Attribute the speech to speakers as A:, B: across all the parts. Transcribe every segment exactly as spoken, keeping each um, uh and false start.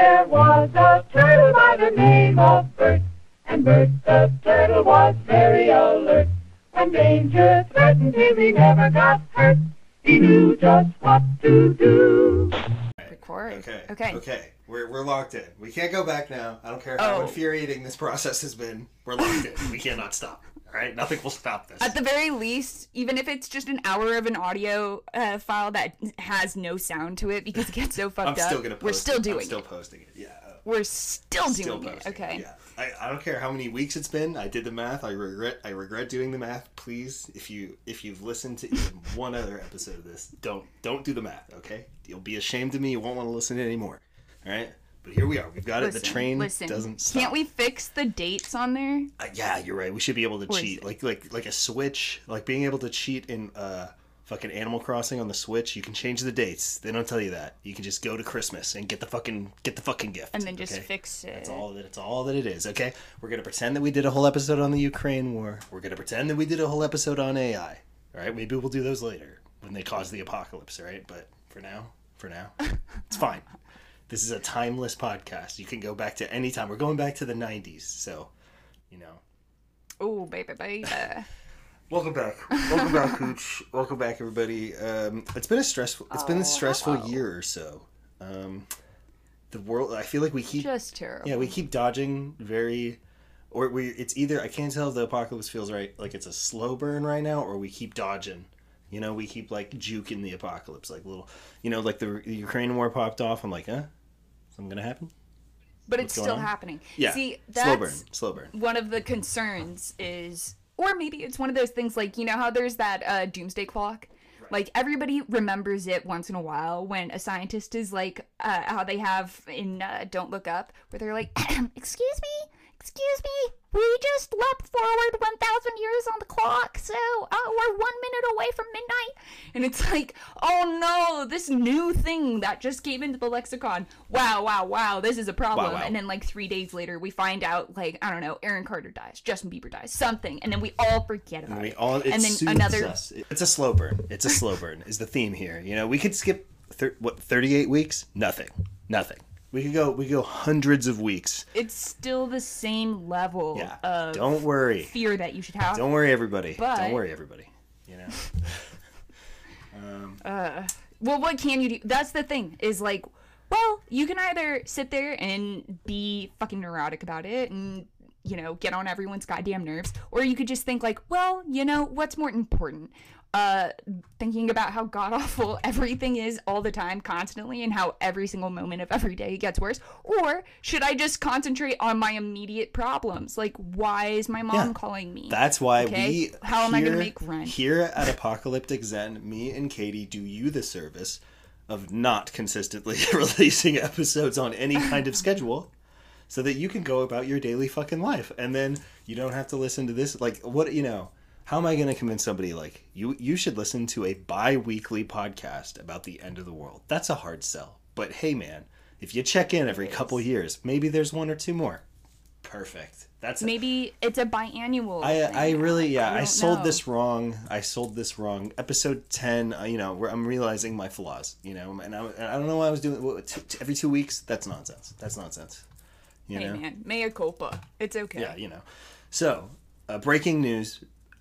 A: There was a turtle by the name of Bert, and Bert the turtle was very alert. When danger threatened him, he never got hurt. He knew just what to do.
B: Record.
C: Okay.
B: Okay.
C: Okay. We're we're locked in. We can't go back now. I don't care how
B: Oh.
C: infuriating this process has been. We're locked in. We cannot stop. All right. Nothing will stop this.
B: At the very least, even if it's just an hour of an audio uh, file that has no sound to it because it gets so fucked
C: I'm
B: up,
C: still gonna. Post
B: we're still
C: it.
B: doing
C: I'm still
B: it.
C: posting it. Yeah. uh,
B: We're still,
C: Still
B: doing
C: posting
B: it. Okay.
C: Yeah. I, I don't care how many weeks it's been. I did the math. I regret. I regret doing the math. Please, if you if you've listened to even one other episode of this, don't don't do the math. Okay. You'll be ashamed of me. You won't want to listen to it anymore. All right. But here we are. We've got
B: Listen,
C: it. The train
B: listen.
C: doesn't stop.
B: Can't we fix the dates on there?
C: Uh, yeah, you're right. We should be able to
B: Or is
C: cheat,
B: it-
C: like like like a Switch, like being able to cheat in uh fucking Animal Crossing on the Switch. You can change the dates. They don't tell you that. You can just go to Christmas and get the fucking get the fucking gift,
B: And then just
C: okay?
B: fix it.
C: That's all that. It's all that it is. Okay, we're gonna pretend that we did a whole episode on the Ukraine war. We're gonna pretend that we did a whole episode on A I. All right, maybe we'll do those later when they cause the apocalypse. All right, but for now, for now, it's fine. This is a timeless podcast. You can go back to any time. We're going back to the nineties, so you know.
B: Oh, baby, baby.
C: Welcome back. Welcome back, Hooch. Welcome back, everybody. Um, it's been a stressful. It's been
B: Oh,
C: a stressful
B: hello.
C: year or so. Um, the world. I feel like we keep.
B: Just terrible.
C: Yeah, we keep dodging very, or we. It's either I can't tell if the apocalypse feels right, like it's a slow burn right now, or we keep dodging. You know, we keep like juking the apocalypse, like little. You know, like the, the Ukraine war popped off. I'm like, huh, something gonna happen?
B: But
C: What's
B: it's
C: going
B: still
C: on?
B: happening.
C: Yeah.
B: See,
C: slow burn.
B: that's
C: Slow burn.
B: one of the concerns is, or maybe it's one of those things like, you know how there's that uh, doomsday clock? Like, everybody remembers it once in a while when a scientist is like, uh, how they have in uh, Don't Look Up, where they're like, excuse me, excuse me, we just leapt forward one thousand years on the clock, so uh, we're one minute away from midnight. And it's like, oh no, this new thing that just came into the lexicon. Wow, wow, wow, this is a problem.
C: Wow, wow.
B: And then like three days later, we find out, like, I don't know, Aaron Carter dies, Justin Bieber dies, something. And then we all forget about
C: We
B: it.
C: all, it
B: and then
C: soothes
B: another...
C: us. It's a slow burn. It's a slow burn is the theme here. You know, we could skip thir- what thirty-eight weeks. Nothing. Nothing. We could go. We could go hundreds of weeks.
B: It's still the same level
C: Yeah.
B: of
C: Don't worry.
B: fear that you should have.
C: Don't worry, everybody.
B: But-
C: Don't worry, everybody. You know. um,
B: Uh, well, what can you do? That's the thing, is like, well, you can either sit there and be fucking neurotic about it and, you know, get on everyone's goddamn nerves, or you could just think like, well, you know, what's more important? Uh, thinking about how god-awful everything is all the time, constantly, and how every single moment of every day gets worse? Or should I just concentrate on my immediate problems? Like, why is my mom
C: Yeah.
B: calling me?
C: that's why
B: Okay,
C: we.
B: how am I gonna
C: here-
B: make rent?
C: Here at Apocalyptic Zen, me and Katie do you the service of not consistently releasing episodes on any kind of schedule, so that you can go about your daily fucking life, and then you don't have to listen to this. Like, what you know. How am I going to convince somebody like you? You should listen to a bi-weekly podcast about the end of the world. That's a hard sell. But hey, man, if you check in every couple years, maybe there's one or two more. Perfect. That's a,
B: Maybe it's a biannual.
C: I
B: thing
C: I
B: now.
C: really yeah. I,
B: don't
C: sold
B: know.
C: this wrong. I sold this wrong. Episode ten. Uh, you know, where I'm realizing my flaws. You know, and I, and I don't know why I was doing what, t- t- every two weeks. That's nonsense. That's nonsense. You
B: Hey
C: know.
B: man, mea culpa. It's okay.
C: Yeah, you know. So, uh, breaking news.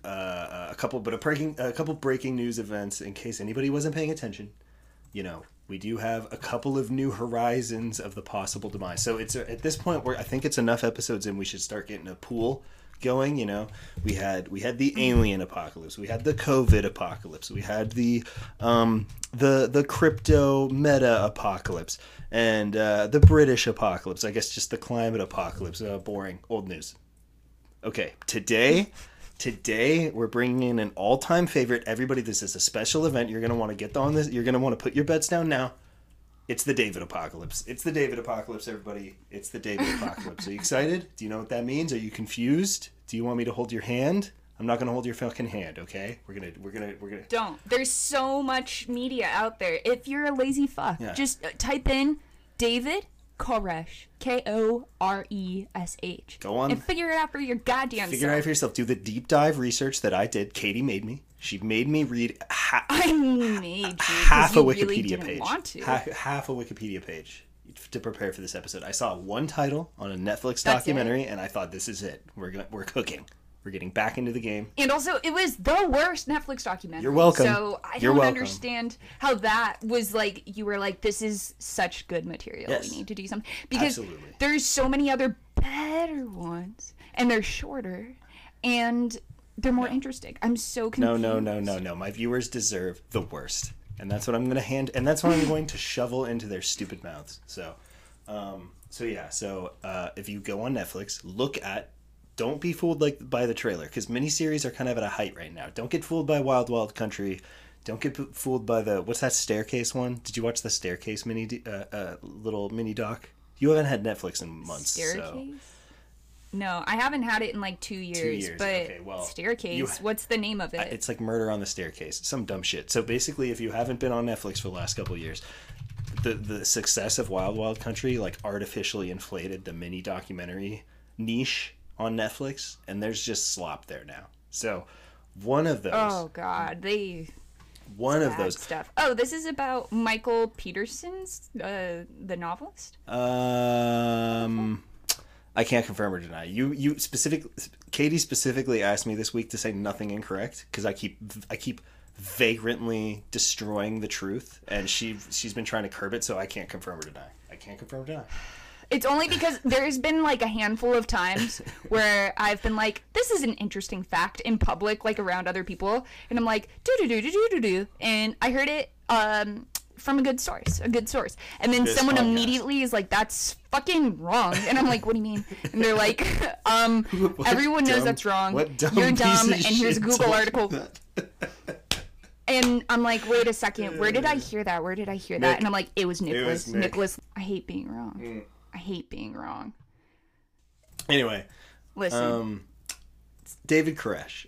C: Uh, a couple, but a breaking, a couple breaking news events in case anybody wasn't paying attention. You know, we do have a couple of new horizons of the possible demise. So it's a, at this point where I think it's enough episodes in. We should start getting a pool going. You know, we had we had the alien apocalypse, we had the COVID apocalypse, we had the um the the crypto meta apocalypse, and uh, the British apocalypse. I guess just the climate apocalypse. Uh, boring, old news. Okay, today. Today, we're bringing in an all-time favorite. Everybody, this is a special event. You're going to want to get on this. You're going to want to put your bets down now. It's the David Apocalypse. It's the David Apocalypse, everybody. It's the David Apocalypse. Are you excited? Do you know what that means? Are you confused? Do you want me to hold your hand? I'm not going to hold your fucking hand, okay? We're going to, we're going to, we're going to.
B: Don't. There's so much media out there. If you're a lazy fuck,
C: Yeah.
B: just uh, type in David Koresh. K O R E S H.
C: Go on.
B: And figure it out for your goddamn
C: Figure it
B: self.
C: out for yourself. Do the deep dive research that I did. Katie made me. She made me read ha-
B: I made you 'cause
C: half a
B: you
C: Wikipedia
B: really didn't
C: page.
B: want to.
C: Half, half a Wikipedia page. to prepare for this episode. I saw one title on a Netflix
B: That's
C: documentary, and I thought, this is it. We're gonna, we're cooking. We're getting back into the game.
B: And also, it was the worst Netflix documentary.
C: You're welcome.
B: So I
C: You're
B: don't
C: welcome.
B: understand how that was like, you were like, this is such good material.
C: Yes.
B: We need to do something. Because
C: Absolutely.
B: there's so many other better ones, and they're shorter, and they're more interesting. I'm so confused.
C: No, no, no, no, no. My viewers deserve the worst. And that's what I'm going to hand, and that's what I'm going to shovel into their stupid mouths. So, um, so yeah, so uh, if you go on Netflix, look at, don't be fooled like by the trailer, because miniseries are kind of at a height right now. Don't get fooled by Wild Wild Country. Don't get p- fooled by the, what's that Staircase one? Did you watch the Staircase mini, d- uh, uh, little mini doc? You haven't had Netflix in months,
B: Staircase?
C: so.
B: No, I haven't had it in like two years.
C: Two years,
B: But
C: okay, well,
B: Staircase,
C: you-
B: what's the name of it?
C: It's like Murder on the Staircase, some dumb shit. So basically, if you haven't been on Netflix for the last couple of years, the the success of Wild Wild Country like artificially inflated the mini documentary niche on Netflix, and there's just slop there now. So one of those,
B: oh God, they
C: one of
B: bad
C: those,
B: stuff. Oh, this is about Michael Peterson's, uh, the novelist.
C: um. I can't confirm or deny. You you specific Katie specifically asked me this week to say nothing incorrect because I keep I keep vagrantly destroying the truth, and she she's been trying to curb it, so I can't confirm or deny. I can't confirm or deny.
B: It's only because there's been like a handful of times where I've been like, this is an interesting fact in public, like around other people, and I'm like, do do do do do do do, and I heard it um from a good source, a good source, and then
C: This
B: someone
C: podcast.
B: immediately is like, that's fucking wrong, and I'm like, what do you mean? And they're like, um,
C: What
B: everyone knows
C: dumb-
B: that's wrong.
C: what dumb
B: You're
C: piece
B: dumb,
C: of
B: and here's a
C: shit
B: Google
C: told you
B: article.
C: that?
B: And I'm like, wait a second, where did I hear that? Where did I hear that?
C: Nick.
B: And I'm like, it was Nicholas.
C: Nick.
B: Nicholas, I hate being wrong. I hate being wrong.
C: Anyway,
B: Listen,
C: um, David Koresh,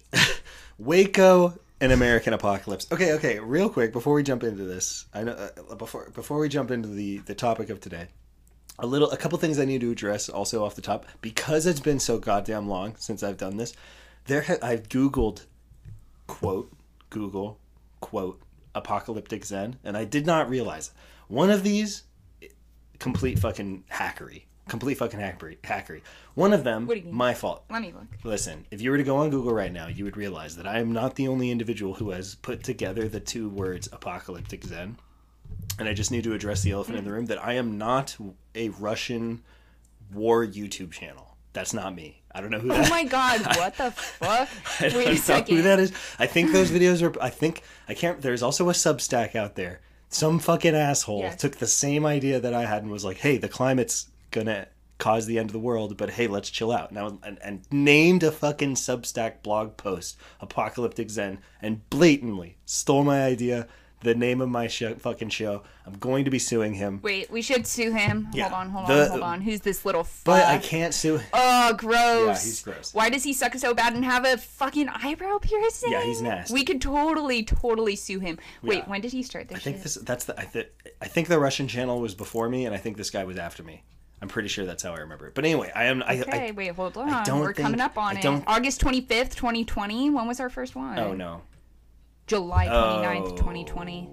C: Waco, and American Apocalypse. Okay, okay, real quick before we jump into this, I know uh, before before we jump into the the topic of today, a little a couple things I need to address also off the top because it's been so goddamn long since I've done this. There, ha- I've Googled, quote Google, quote apocalyptic Zen, and I did not realize one of these complete fucking hackery. Complete fucking hackery. hackery. One of them,
B: What do you mean?
C: my fault.
B: let me look.
C: Listen, if you were to go on Google right now, you would realize that I am not the only individual who has put together the two words apocalyptic Zen. And I just need to address the elephant in the room that I am not a Russian war YouTube channel. That's not me. I don't know who that
B: Oh my god, what the fuck?
C: I don't
B: Wait
C: know
B: a second.
C: who that is. I think those videos are. I think I can't. There's also a Substack out there. Some fucking asshole
B: Yes.
C: took the same idea that I had and was like, "Hey, the climate's gonna cause the end of the world, but hey, let's chill out." Now and, and named a fucking Substack blog post, Apocalyptic Zen, and blatantly stole my idea, the name of my show, fucking show. I'm going to be suing him,
B: Wait, we should sue him.
C: Yeah.
B: Hold on, hold
C: The-
B: on, hold on. Who's this little fuck?
C: but I can't sue.
B: Oh, gross.
C: Yeah, he's gross.
B: Why does he suck so bad and have a fucking eyebrow piercing?
C: Yeah, he's nasty.
B: We could totally, totally sue him. Wait,
C: Yeah.
B: when did he start this
C: I think
B: shit?
C: this. That's the. I, th- I think the Russian channel was before me, and I think this guy was after me. I'm pretty sure that's how I remember it. But anyway, I am. I,
B: Okay,
C: I,
B: wait, hold on.
C: I don't
B: We're coming
C: think-
B: up on
C: I
B: it.
C: don't-
B: August twenty-fifth, twenty twenty. When was our first one?
C: oh no.
B: July twenty-ninth,
C: Oh.
B: twenty twenty.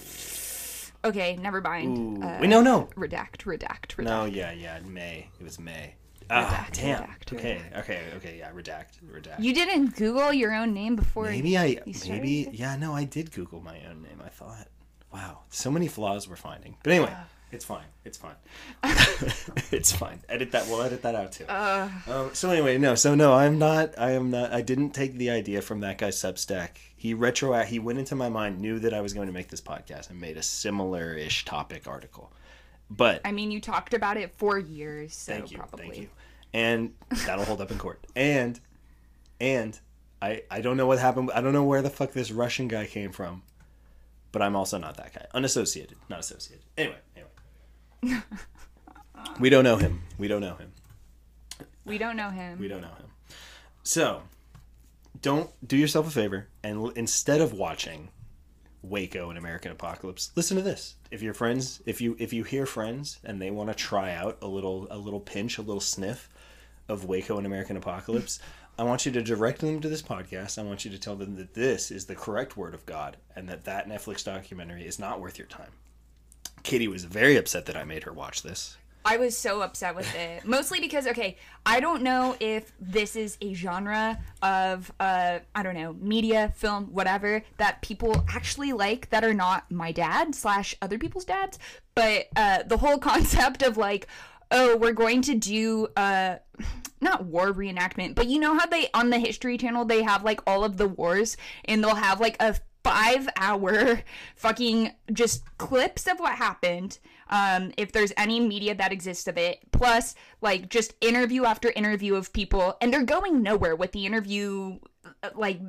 B: Okay, never mind.
C: Ooh.
B: Uh,
C: Wait, no, no.
B: Redact, redact, redact.
C: No, yeah, yeah, May. It was May. Ah,
B: Redact,
C: damn.
B: redact,
C: okay, okay, okay, yeah, redact, redact.
B: You didn't Google your own name before
C: maybe I,
B: you started?
C: maybe, yeah, no, I did Google my own name. I thought, wow, so many flaws we're finding. But anyway, it's fine. It's fine. It's fine. Edit that. We'll edit that out too.
B: Uh,
C: Um, so anyway, no, so no, I'm not, I am not, I didn't take the idea from that guy's Substack. He retro, he went into my mind, knew that I was going to make this podcast, and made a similar-ish topic article. But
B: I mean, you talked about it for years, so
C: thank you,
B: probably.
C: thank you, and that'll hold up in court. And and I I don't know what happened. I don't know where the fuck this Russian guy came from, but I'm also not that guy. Unassociated, not associated. Anyway, anyway, we don't know him. We don't know him.
B: We don't know him.
C: We don't know him. So, don't do yourself a favor and l- instead of watching Waco and American Apocalypse, listen to this. If your friends, if you if you hear friends and they want to try out a little a little pinch, a little sniff of Waco and American Apocalypse, I want you to direct them to this podcast. I want you to tell them that this is the correct word of God and that that Netflix documentary is not worth your time. Katie was very upset that I made her watch this.
B: I was so upset with it. Mostly because, okay, I don't know if this is a genre of, uh, I don't know, media, film, whatever, that people actually like that are not my dad slash other people's dads. But uh, the whole concept of, like, oh, we're going to do, uh, not war reenactment, but you know how they, on the History Channel, they have, like, all of the wars, and they'll have, like, a five hour fucking just clips of what happened, um if there's any media that exists of it, plus like just interview after interview of people, and they're going nowhere with the interview, like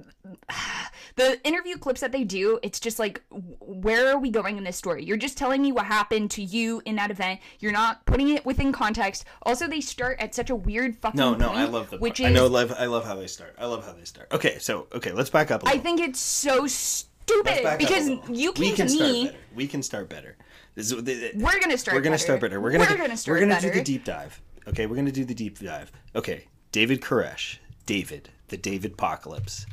B: the interview clips that they do. It's just like, where are we going in this story? You're just telling me what happened to you in that event. You're not putting it within context. Also, they start at such a weird fucking
C: No, no,
B: point,
C: I love the
B: which
C: part.
B: is,
C: I know, love, I love how they start. I love how they start. Okay, so okay, let's back up a little.
B: I think it's so
C: Let's
B: stupid
C: back up a
B: because
C: little.
B: you
C: we
B: came
C: can
B: to
C: start
B: me.
C: better. We can start better. This is, the,
B: We're gonna start.
C: We're gonna
B: better.
C: start better. We're gonna.
B: We're
C: do,
B: gonna start
C: We're gonna
B: better.
C: do the deep dive. Okay, we're gonna do the deep dive. Okay, David Koresh. David, the David Apocalypse.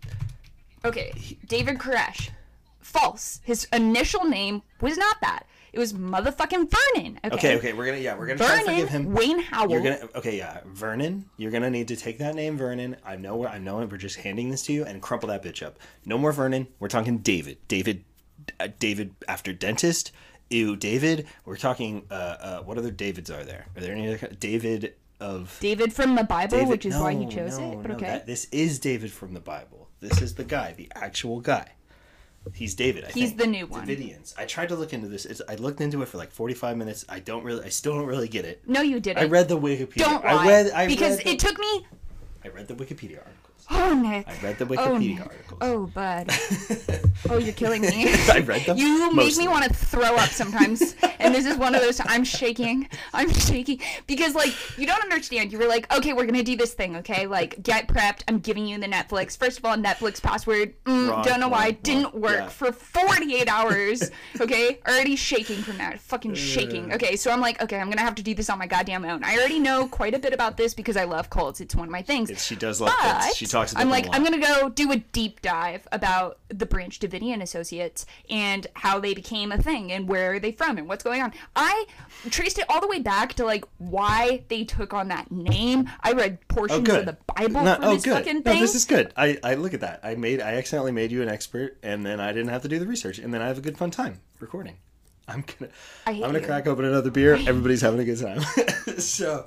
B: Okay, David Koresh. False. His initial name was not that. It was motherfucking Vernon. Okay,
C: Okay, okay, we're gonna yeah, we're gonna try to forgive
B: Vernon
C: him.
B: Wayne Howell.
C: You're gonna okay, yeah, Vernon. You're gonna need to take that name, Vernon. I know, where I know, it. We're just handing this to you, and crumple that bitch up. No more Vernon. We're talking David. David. Uh, David after dentist. Ew, David. We're talking. Uh, uh, what other Davids are there? Are there any other David of
B: David from the Bible,
C: David?
B: which is
C: no,
B: why he chose
C: no,
B: it. But
C: no,
B: okay.
C: that- this is David from the Bible. This is the guy, the actual guy. He's David. I
B: He's
C: think.
B: the new one.
C: Davidians. I tried to look into this. It's, I looked into it for like forty-five minutes. I don't really. I still don't really get it.
B: No, you didn't.
C: I read the Wikipedia.
B: Don't lie.
C: I read. I
B: because
C: read the,
B: it took me.
C: I read the Wikipedia articles.
B: Oh, Nick.
C: I read the
B: oh,
C: Wikipedia
B: Nick.
C: articles.
B: Oh, bud. Oh, you're killing me.
C: I read them.
B: You make
C: mostly.
B: me want to throw up sometimes. And this is one of those. I'm shaking. I'm shaking. Because, like, you don't understand. You were like, okay, we're going to do this thing, okay? Like, get prepped. I'm giving you the Netflix. First of all, Netflix password. Mm,
C: Wrong,
B: don't know why.
C: wrong,
B: Didn't
C: wrong.
B: work
C: Yeah.
B: for forty-eight hours. Okay? Already shaking from that. Fucking shaking. Okay, so I'm like, okay, I'm going to have to do this on my goddamn own. I already know quite a bit about this because I love cults. It's one of my things.
C: It's, she does love
B: But
C: kids. She talks about
B: I'm
C: them
B: like,
C: a lot.
B: I'm gonna go do a deep dive about the Branch Davidian Associates and how they became a thing and where are they from and what's going on. I traced it all the way back to like why they took on that name. I read portions
C: Oh, good.
B: of the Bible
C: No,
B: for
C: oh,
B: this
C: good.
B: fucking
C: No,
B: thing.
C: this is good. I, I look at that. I made. I accidentally made you an expert, and then I didn't have to do the research, and then I have a good fun time recording. I'm gonna.
B: I hate
C: I'm gonna
B: you.
C: crack open another beer. Everybody's having a good time. so.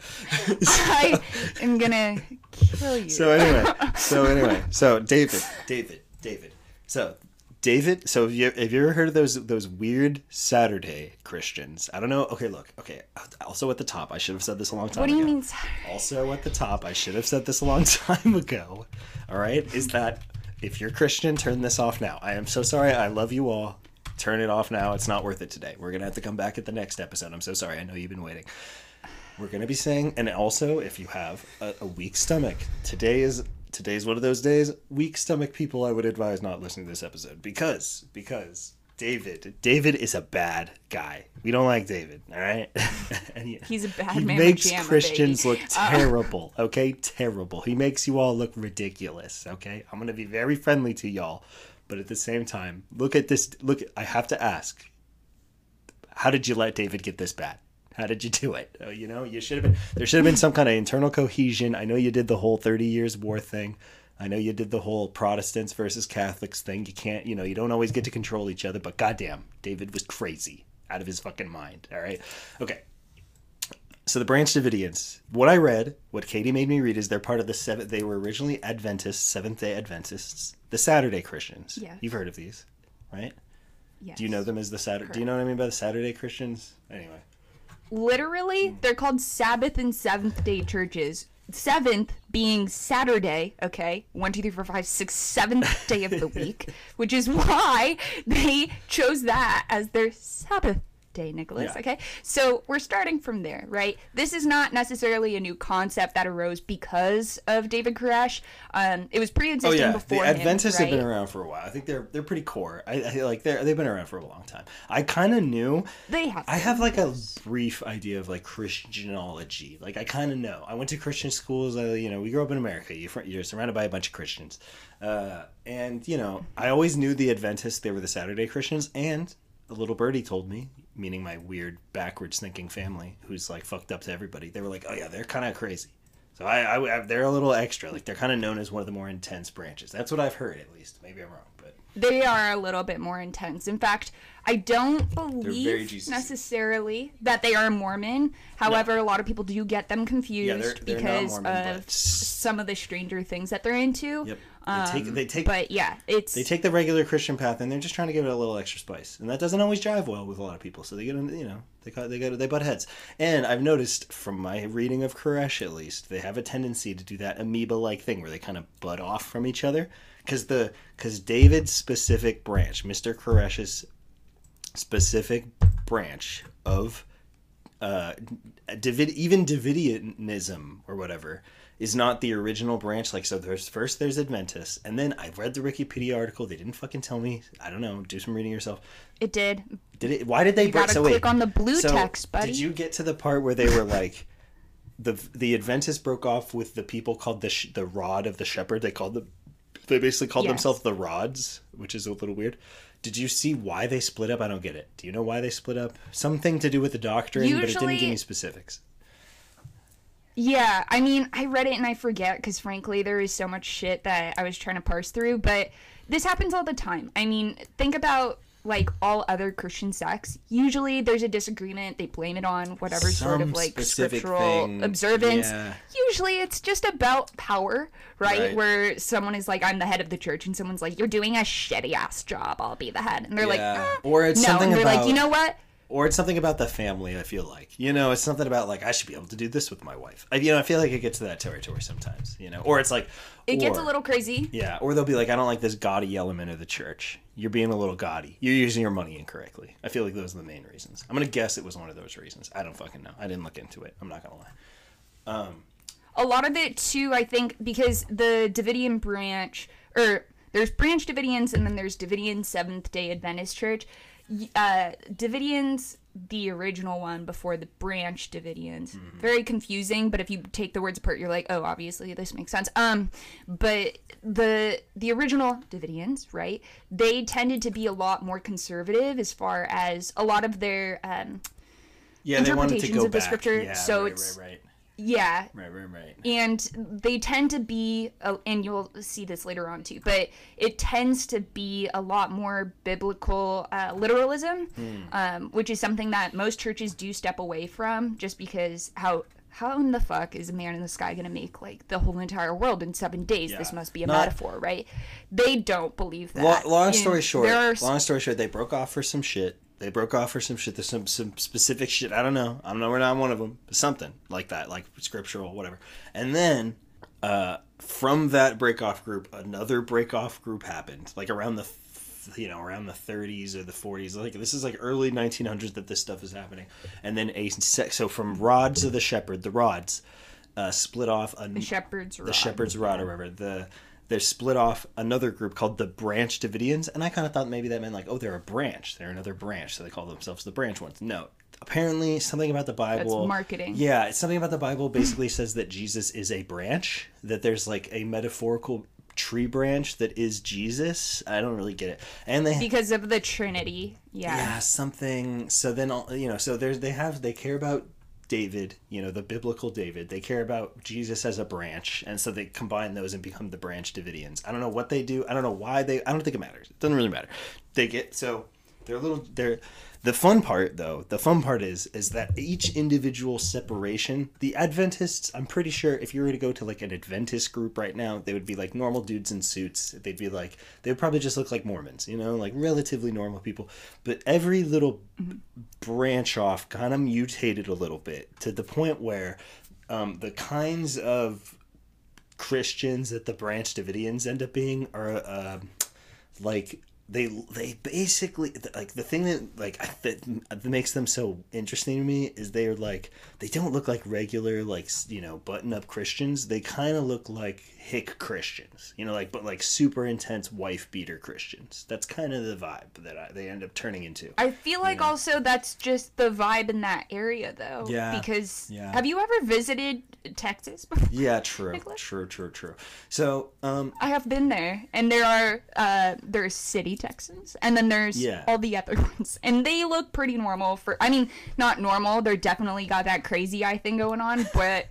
B: I am gonna kill you.
C: So anyway, so anyway, so David, David, David. So David. So have you have you ever heard of those those weird Saturday Christians? I don't know. Okay, look. Okay. Also at the top, I should have said this a long time
B: what do you
C: ago.
B: mean?
C: Also at the top, I should have said this a long time ago. All right, is that if you're Christian, turn this off now. I am so sorry. I love you all. Turn it off now. It's not worth it today. We're gonna have to come back at the next episode. I'm so sorry. I know you've been waiting. We're gonna be saying, and also if you have a, a weak stomach, today is today's one of those days. Weak stomach people, I would advise not listening to this episode because because David, David is a bad guy. We don't like David, all right? and he,
B: He's a bad
C: he
B: man
C: makes
B: pajama,
C: Christians
B: baby.
C: look terrible, okay? Terrible. He makes you all look ridiculous, okay? I'm gonna be very friendly to y'all, but at the same time, look at this. Look, I have to ask, how did you let David get this bad? How did you do it? Oh, you know, you should have been. There should have been some kind of internal cohesion. I know you did the whole thirty years war thing. I know you did the whole Protestants versus Catholics thing. You can't, you know, you don't always get to control each other. But goddamn, David was crazy, out of his fucking mind. All right, okay. So the Branch Davidians. What I read, what Katie made me read, is they're part of the seventh. They were originally Adventists, Seventh Day Adventists, the Saturday Christians.
B: Yes.
C: You've heard of these, right?
B: Yes.
C: Do you know them as the Saturday? Do you know what I mean by the Saturday Christians? Anyway.
B: Literally, they're called Sabbath and Seventh Day churches. Seventh being Saturday, okay? One, two, three, four, five, six, seventh day of the week, which is why they chose that as their Sabbath day, Nicholas,
C: Yeah.
B: okay? So we're starting from there, right? This is not necessarily a new concept that arose because of David Koresh. Um, it was
C: Oh
B: pre-existing
C: yeah,
B: before
C: the
B: him,
C: Adventists
B: right?
C: have been around for a while. I think they're they're pretty core. I, I like they're they've been around for a long time. I kind of knew.
B: They have.
C: I have like a brief idea of like Christianology. Like I kind of know. I went to Christian schools. I, you know, we grew up in America. You you're surrounded by a bunch of Christians, uh, and you know, I always knew the Adventists. They were the Saturday Christians, and a little birdie told me meaning my weird backwards thinking family who's like fucked up to everybody, they were like, oh yeah, they're kind of crazy. So I, I, I they're a little extra. Like they're kind of known as one of the more intense branches. That's what I've heard, at least. Maybe I'm wrong, but
B: they are a little bit more intense. In fact, I don't believe
C: Jesus-y.
B: necessarily that they are Mormon. However, no. a lot of people do get them confused
C: yeah, they're, they're
B: because
C: Mormon,
B: of
C: but...
B: some of the stranger things that they're into.
C: Yep.
B: Um,
C: they take, they take,
B: but yeah, it's
C: they take the regular Christian path, and they're just trying to give it a little extra spice, and that doesn't always jive well with a lot of people. So they get, you know, they they get they butt heads. And I've noticed from my reading of Koresh, at least, they have a tendency to do that amoeba-like thing where they kind of butt off from each other, because the because David's specific branch, Mister Koresh's specific branch of uh, David, even Davidianism or whatever, is not the original branch. Like, so there's first there's Adventists, and then I've read the Wikipedia article. They didn't fucking tell me. I don't know. Do some reading yourself.
B: It did.
C: Did it? Why did they?
B: You gotta
C: so
B: click
C: wait,
B: on the blue
C: so
B: text, buddy.
C: Did you get to the part where they were like, the the Adventists broke off with the people called the sh- the rod of the shepherd? They called them. They basically called
B: yes.
C: themselves the Rods, which is a little weird. Did you see why they split up? I don't get it. Do you know why they split up? Something to do with the doctrine,
B: Usually,
C: but it didn't give me specifics.
B: Yeah, I mean, I read it and I forget because, frankly, there is so much shit that I was trying to parse through, but this happens all the time. I mean, think about, like, all other Christian sects. Usually there's a disagreement. They blame it on whatever
C: Some
B: sort of, like,
C: specific
B: scriptural
C: thing.
B: observance.
C: Yeah.
B: Usually it's just about power, right?
C: Right?
B: Where someone is like, I'm the head of the church, and someone's like, you're doing a shitty-ass job. I'll be the head. And they're
C: Yeah.
B: like, eh.
C: Or it's
B: no.
C: something
B: And they're
C: about...
B: like, you know what?
C: Or it's something about the family, I feel like. You know, it's something about, like, I should be able to do this with my wife. I, you know, I feel like it gets to that territory sometimes, you know? Or it's like...
B: It
C: or,
B: gets a little crazy.
C: Yeah, or they'll be like, I don't like this gaudy element of the church. You're being a little gaudy. You're using your money incorrectly. I feel like those are the main reasons. I'm going to guess it was one of those reasons. I don't fucking know. I didn't look into it. I'm not going to lie. Um,
B: a lot of it, too, I think, because the Davidian branch... Or, there's branch Davidians, and then there's Davidian Seventh-day Adventist Church. Uh, Davidians, the original one before the branch Davidians, mm-hmm. very confusing, but if you take the words apart, you're like, oh, obviously this makes sense. Um, but the the original Davidians, right, they tended to be a lot more conservative as far as a lot of their um,
C: yeah,
B: interpretations
C: they wanted to go
B: of the
C: back.
B: scripture.
C: Yeah,
B: so
C: right,
B: it's
C: right, right.
B: Yeah.
C: Right, right, right.
B: And they tend to be, uh, and you'll see this later on too, but it tends to be a lot more biblical uh, literalism, mm. um, which is something that most churches do step away from, just because how how in the fuck is a man in the sky going to make, like, the whole entire world in seven days? Yeah. This must be a Not, metaphor, right? They don't believe that.
C: Long, long story
B: and
C: short,
B: are...
C: long story short, they broke off for some shit. They broke off for some shit. There's some, some specific shit. I don't know. I don't know. We're not one of them. But something like that, like scriptural, whatever. And then uh, from that break off group, another break off group happened, like around the, you know, around the thirties or the forties. Like this is like early nineteen hundreds that this stuff is happening. And then a so from Rods of the Shepherd, the Rods uh, split off a,
B: the Shepherd's Rod.
C: The Shepherd's Rod, or whatever. The They're split off another group called the Branch Davidians, and I kind of thought maybe that meant like, oh, they're a branch. They're another branch, so they call themselves the branch ones. No. Apparently, something about the Bible...
B: That's marketing.
C: Yeah, it's something about the Bible basically says that Jesus is a branch, that there's like a metaphorical tree branch that is Jesus. I don't really get it. And they
B: Because of the Trinity, yeah.
C: Yeah, something... So then, you know, so there's they have... They care about David, you know, the biblical David. They care about Jesus as a branch, and so they combine those and become the Branch Davidians. I don't know what they do. I don't know why they... I don't think it matters. It doesn't really matter. They get... So they're a little... They're... The fun part, though, the fun part is is that each individual separation, the Adventists, I'm pretty sure if you were to go to like an Adventist group right now, they would be like normal dudes in suits. They'd be like, they would probably just look like Mormons, you know, like relatively normal people. But every little mm-hmm. branch off kind of mutated a little bit to the point where um, the kinds of Christians that the Branch Davidians end up being are uh, like... They they basically, like, the thing that, like, that, that makes them so interesting to me is they're, like, they don't look like regular, like, you know, button-up Christians. They kind of look like hick Christians, you know, like, but, like, super intense wife-beater Christians. That's kind of the vibe that I, they end up turning into.
B: I feel like
C: you know?
B: Also that's just the vibe in that area, though.
C: Yeah.
B: Because,
C: yeah.
B: Have you ever visited Texas before?
C: Yeah, true,
B: Nicholas?
C: true, true, true. So, um...
B: I have been there, and there are, uh, there's city Texans, and then there's
C: Yeah.
B: all the other ones, and they look pretty normal for. I mean, not normal. They're definitely got that crazy eye thing going on, but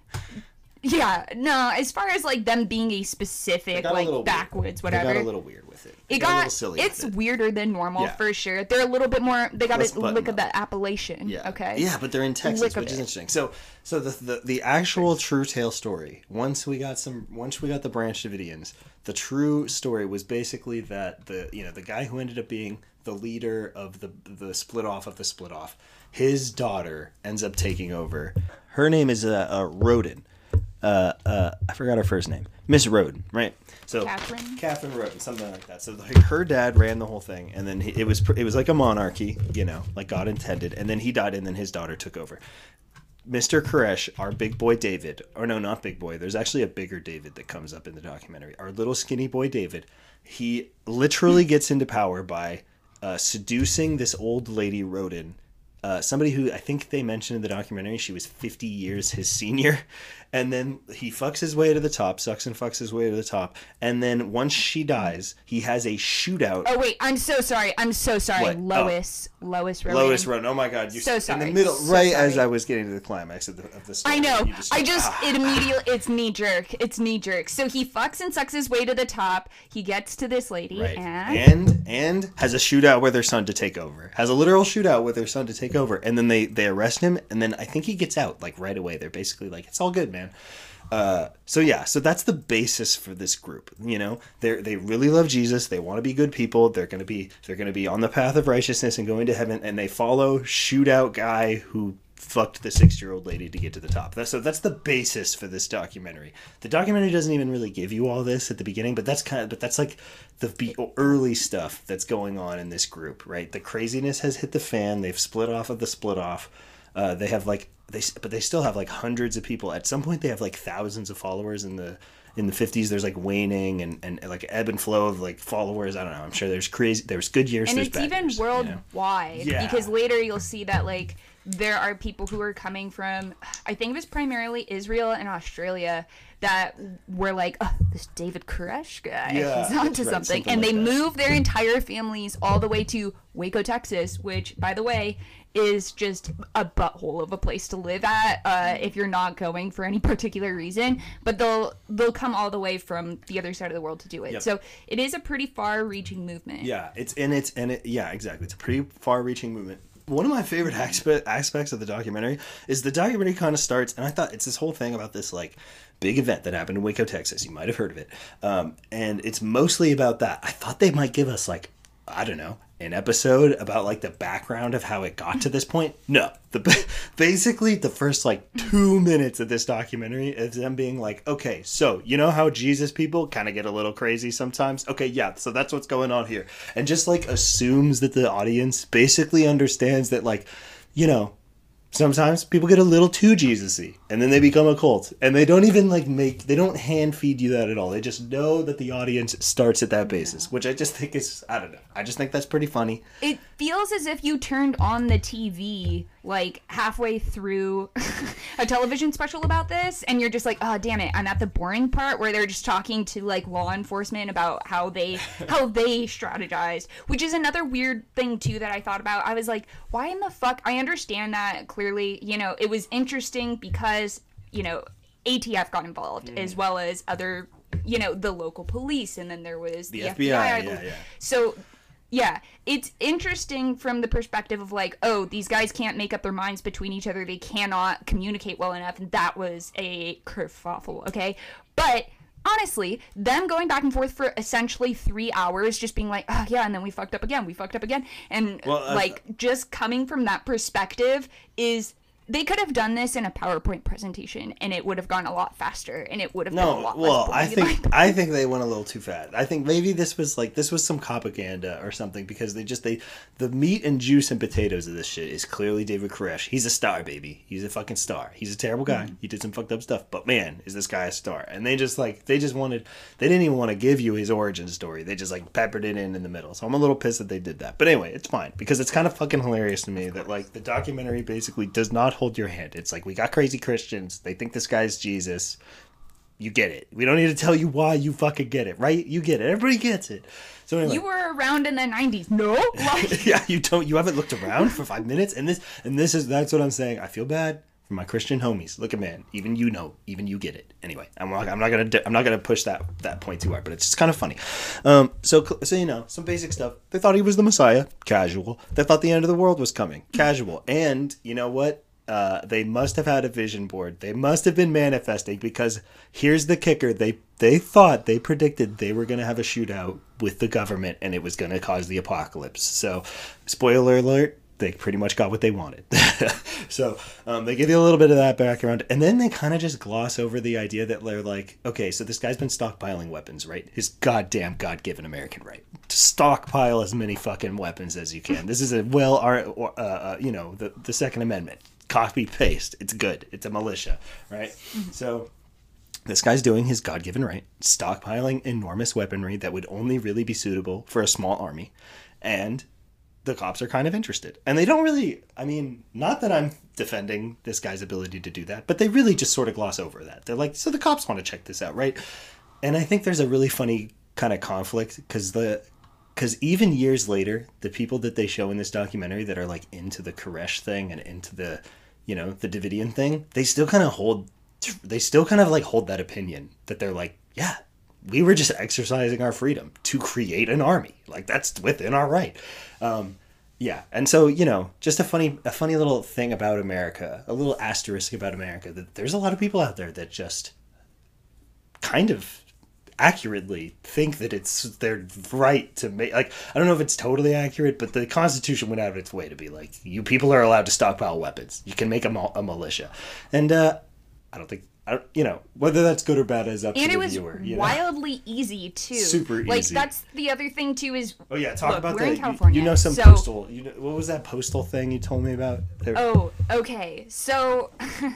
B: yeah, no. As far as like them being a specific
C: got a
B: like
C: little
B: backwoods,
C: weird.
B: whatever.
C: They got a little weird with it. They
B: It
C: got, a
B: got,
C: little silly
B: it's
C: with it.
B: weirder than normal
C: Yeah.
B: for sure. They're a little bit more. They got
C: Less
B: a lick of
C: button-up.
B: the Appalachian.
C: Yeah.
B: Okay.
C: Yeah, but they're in Texas,
B: Lick of
C: which is
B: it.
C: interesting. So, so the, the the actual true tale story. Once we got some, once we got the Branch Davidians, the true story was basically that the you know the guy who ended up being the leader of the the split off of the split off, his daughter ends up taking over. Her name is uh, uh Roden. Uh, uh, I forgot her first name, Miss Roden, right? So
B: Catherine?
C: Catherine Roden, something like that. So like, her dad ran the whole thing, and then he, it was pr- it was like a monarchy, you know, like God intended. And then he died, and then his daughter took over. Mister Koresh, our big boy David, or no, not big boy. There's actually a bigger David that comes up in the documentary. Our little skinny boy David, he literally gets into power by uh, seducing this old lady Roden. Uh, somebody who I think they mentioned in the documentary, she was fifty years his senior. And then he fucks his way to the top, sucks and fucks his way to the top. And then once she dies, he has a shootout.
B: Oh wait, I'm so sorry. I'm so sorry.
C: What?
B: Lois, Lois Roden.
C: Lois Roden. Oh my God! You
B: So
C: in
B: sorry.
C: the middle,
B: So
C: right
B: sorry.
C: as I was getting to the climax of the of the story.
B: I know.
C: you
B: I just
C: ah.
B: it immediately it's knee jerk. It's knee jerk. So he fucks and sucks his way to the top. He gets to this lady
C: Right.
B: and
C: and and has a shootout with her son to take over. Has a literal shootout with her son to take over, and then they they arrest him, and then I think he gets out like right away. They're basically like, it's all good, man. Uh, so yeah, so that's the basis for this group. You know, they they really love Jesus. They want to be good people. They're gonna be they're gonna be on the path of righteousness and going to heaven. And they follow shootout guy who fucked the six year old lady to get to the top. That's, so that's the basis for this documentary. The documentary doesn't even really give you all this at the beginning, but that's kind of but that's like the be- early stuff that's going on in this group, right? The craziness has hit the fan. They've split off of the split off. Uh, they have like they, but they still have like hundreds of people. At some point, they have like thousands of followers. In the in the fifties, there's like waning and, and like ebb and flow of like followers. I don't know. I'm sure there's crazy. There's good years.
B: and
C: there's
B: it's
C: bad
B: even
C: years, you know?
B: worldwide
C: Yeah.
B: because later you'll see that like there are people who are coming from I think it was primarily Israel and Australia that were like, oh, this David Koresh guy,
C: Yeah,
B: he's onto
C: that's right,
B: something.
C: something
B: And
C: like
B: they
C: that.
B: moved their entire families all the way to Waco, Texas, which, by the way, is just a butthole of a place to live at uh, if you're not going for any particular reason. But they'll they'll come all the way from the other side of the world to do it.
C: Yep.
B: So it is a pretty far-reaching movement.
C: Yeah, it's and it's and it yeah, exactly. It's a pretty far-reaching movement. One of my favorite aspe- aspects of the documentary is the documentary kind of starts, and I thought it's this whole thing about this like big event that happened in Waco, Texas. You might have heard of it, um, and it's mostly about that. I thought they might give us like I don't know an episode about like the background of how it got to this point. No, the basically the first like two minutes of this documentary is them being like, okay, so you know how Jesus people kind of get a little crazy sometimes. Okay, yeah, so that's what's going on here, and just like assumes that the audience basically understands that like, you know. Sometimes people get a little too Jesus-y and then they become a cult and they don't even like make, they don't hand feed you that at all. They just know that the audience starts at that basis, which I just think is, I don't know. I just think that's pretty funny.
B: It feels as if you turned on the T V like halfway through a television special about this and you're just like, oh damn it, I'm at the boring part where they're just talking to like law enforcement about how they how they strategize, which is another weird thing too that I thought about. I was like, why in the fuck? I understand that clearly, you know, it was interesting because, you know, A T F got involved
C: Mm.
B: as well as other, you know, the local police, and then there was the,
C: The
B: F B I.
C: F B I,
B: I
C: yeah,
B: believe.
C: yeah.
B: So yeah, it's interesting from the perspective of like, oh, these guys can't make up their minds between each other. They cannot communicate well enough. And that was a kerfuffle, okay? But honestly, them going back and forth for essentially three hours, just being like, oh yeah, and then we fucked up again, we fucked up again. And
C: Well, uh,
B: like, just coming from that perspective is... They could have done this in a PowerPoint presentation, and it would have gone a lot faster, and it would have been a
C: No,
B: lot
C: well,
B: less
C: I
B: boring, in my
C: think I think they went a little too fast. I think maybe this was like this was some propaganda or something because they just they the meat and juice and potatoes of this shit is clearly David Koresh. He's a star, baby. He's a fucking star. He's a terrible guy.
B: Mm-hmm.
C: He did some fucked up stuff, but man, is this guy a star? And they just like they just wanted they didn't even want to give you his origin story. They just like peppered it in in the middle. So I'm a little pissed that they did that. But anyway, it's fine because it's kind of fucking hilarious to me that like the documentary basically does not hold your hand. It's like we got crazy Christians. They think this guy's Jesus. You get it. We don't need to tell you why. You fucking get it, right? You get it. Everybody gets it. So anyway,
B: You were around in the nineties. No? Like,
C: yeah, you don't. You haven't looked around for five minutes, and this and this is that's what I'm saying. I feel bad for my Christian homies. Look at man, even you know, even you get it. Anyway, I'm not. I'm not gonna. I'm not gonna push that that point too hard, but it's just kind of funny. Um, so so you know, some basic stuff. They thought he was the Messiah. Casual. They thought the end of the world was coming. Casual. And you know what? Uh, they must have had a vision board. They must have been manifesting, because here's the kicker. They they thought, they predicted they were going to have a shootout with the government and it was going to cause the apocalypse. So, spoiler alert, they pretty much got what they wanted. So, um, they give you a little bit of that background. And then they kind of just gloss over the idea that they're like, okay, so this guy's been stockpiling weapons, right? His goddamn God-given American right to stockpile as many fucking weapons as you can. This is a well, uh, uh, you know, the, the Second Amendment. Copy paste. It's good. It's a militia, right? Mm-hmm. So this guy's doing his God-given right, stockpiling enormous weaponry that would only really be suitable for a small army, and the cops are kind of interested. And they don't really, I mean, not that I'm defending this guy's ability to do that, but they really just sort of gloss over that. They're like, so the cops want to check this out, right? And I think there's a really funny kind of conflict, because the Because even years later, the people that they show in this documentary that are like into the Koresh thing and into the, you know, the Davidian thing, they still kind of hold, they still kind of like hold that opinion that they're like, yeah, we were just exercising our freedom to create an army. Like, that's within our right. Um, yeah. And so, you know, just a funny, a funny little thing about America, a little asterisk about America, that there's a lot of people out there that just kind of accurately think that it's their right to make, like, I don't know if it's totally accurate, but the Constitution went out of its way to be like, you people are allowed to stockpile weapons. You can make a, a militia. And uh, I don't think, I don't, you know, whether that's good or bad is up
B: and
C: to
B: it
C: the
B: was
C: viewer. You
B: wildly know? easy too.
C: Super
B: like,
C: easy.
B: Like, that's the other thing too is.
C: Oh yeah, talk
B: look,
C: about
B: we're
C: that.
B: in California,
C: you, you know some
B: so,
C: postal. You know, what was that postal thing you told me about? There...
B: Oh, okay. So,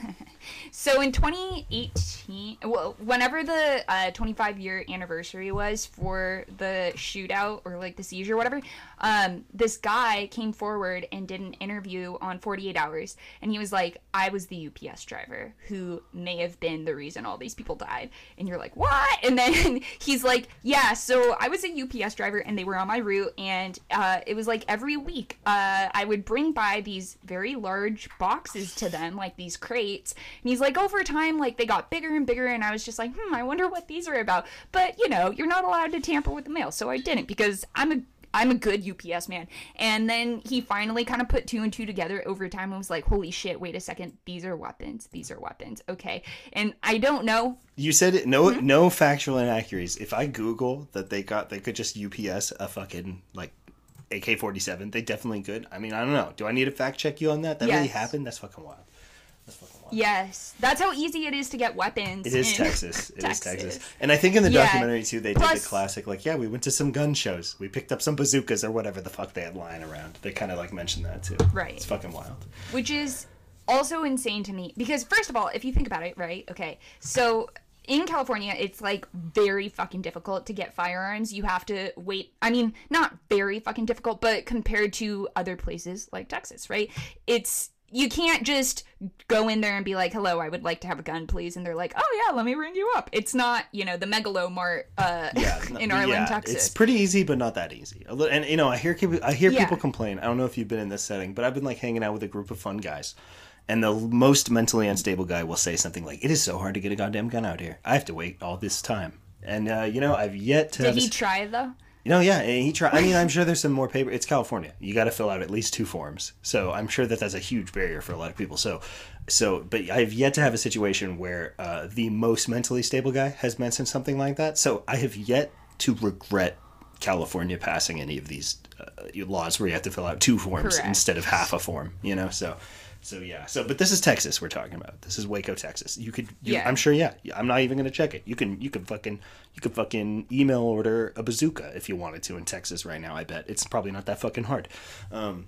B: so in twenty eighteen, well, whenever the uh, twenty-five year anniversary was for the shootout or like the seizure, or whatever, um, this guy came forward and did an interview on forty-eight hours, and he was like, "I was the U P S driver who may have been the reason all these people died." And you're like, "What?" And then he's like, "Yeah, so I was a U P S driver, and they were on my route, and uh, it was like every week, uh, I would bring by these very large boxes to them, like these crates." And he's like, over time, like, they got bigger and bigger, and I was just like, hmm, I wonder what these are about. But, you know, you're not allowed to tamper with the mail, so I didn't, because I'm a I'm a good U P S man. And then he finally kind of put two and two together over time and was like, holy shit, wait a second, these are weapons. These are weapons. Okay. And I don't know.
C: You said it, no
B: Mm-hmm.
C: no factual inaccuracies. If I Google that they got, they could just U P S a fucking, like, A K forty-seven, they definitely could. I mean, I don't know. Do I need to fact check you on that? That
B: Yes.
C: really happened? That's fucking wild. That's fucking wild.
B: Yes. That's how easy it is to get weapons.
C: It is
B: in
C: Texas. It
B: Texas.
C: is Texas. And I think in the
B: Yeah.
C: documentary, too, they
B: Plus-
C: did the classic, like, yeah, we went to some gun shows. We picked up some bazookas or whatever the fuck they had lying around. They kind of, like, mentioned that, too.
B: Right.
C: It's fucking wild.
B: Which is also insane to me. Because, first of all, if you think about it, right? Okay. So, in California, it's, like, very fucking difficult to get firearms. You have to wait. I mean, not very fucking difficult, but compared to other places like Texas, right? It's... You can't just go in there and be like, hello, I would like to have a gun, please. And they're like, oh, yeah, let me ring you up. It's not, you know, the Megalomart uh,
C: Yeah,
B: in Arlen,
C: yeah,
B: Texas.
C: It's pretty easy, but not that easy. A li- And, you know, I hear, people- I hear
B: Yeah.
C: people complain. I don't know if you've been in this setting, but I've been, like, hanging out with a group of fun guys. And the most mentally unstable guy will say something like, it is so hard to get a goddamn gun out here. I have to wait all this time. And, uh, you know, I've yet to...
B: Did
C: have a
B: he
C: s-
B: try, though?
C: You know, yeah, and he tried. I mean, I'm sure there's some more paper. It's California. You got to fill out at least two forms. So I'm sure that that's a huge barrier for a lot of people. So, so, but I've yet to have a situation where uh, the most mentally stable guy has mentioned something like that. So I have yet to regret California passing any of these uh, laws where you have to fill out two forms
B: Correct.
C: instead of half a form. You know, so. So yeah, so but this is Texas we're talking about. This is Waco, Texas. You could, you,
B: Yeah.
C: I'm sure, yeah. I'm not even gonna check it. You can, you can fucking, you could fucking email order a bazooka if you wanted to in Texas right now. I bet it's probably not that fucking hard. Um,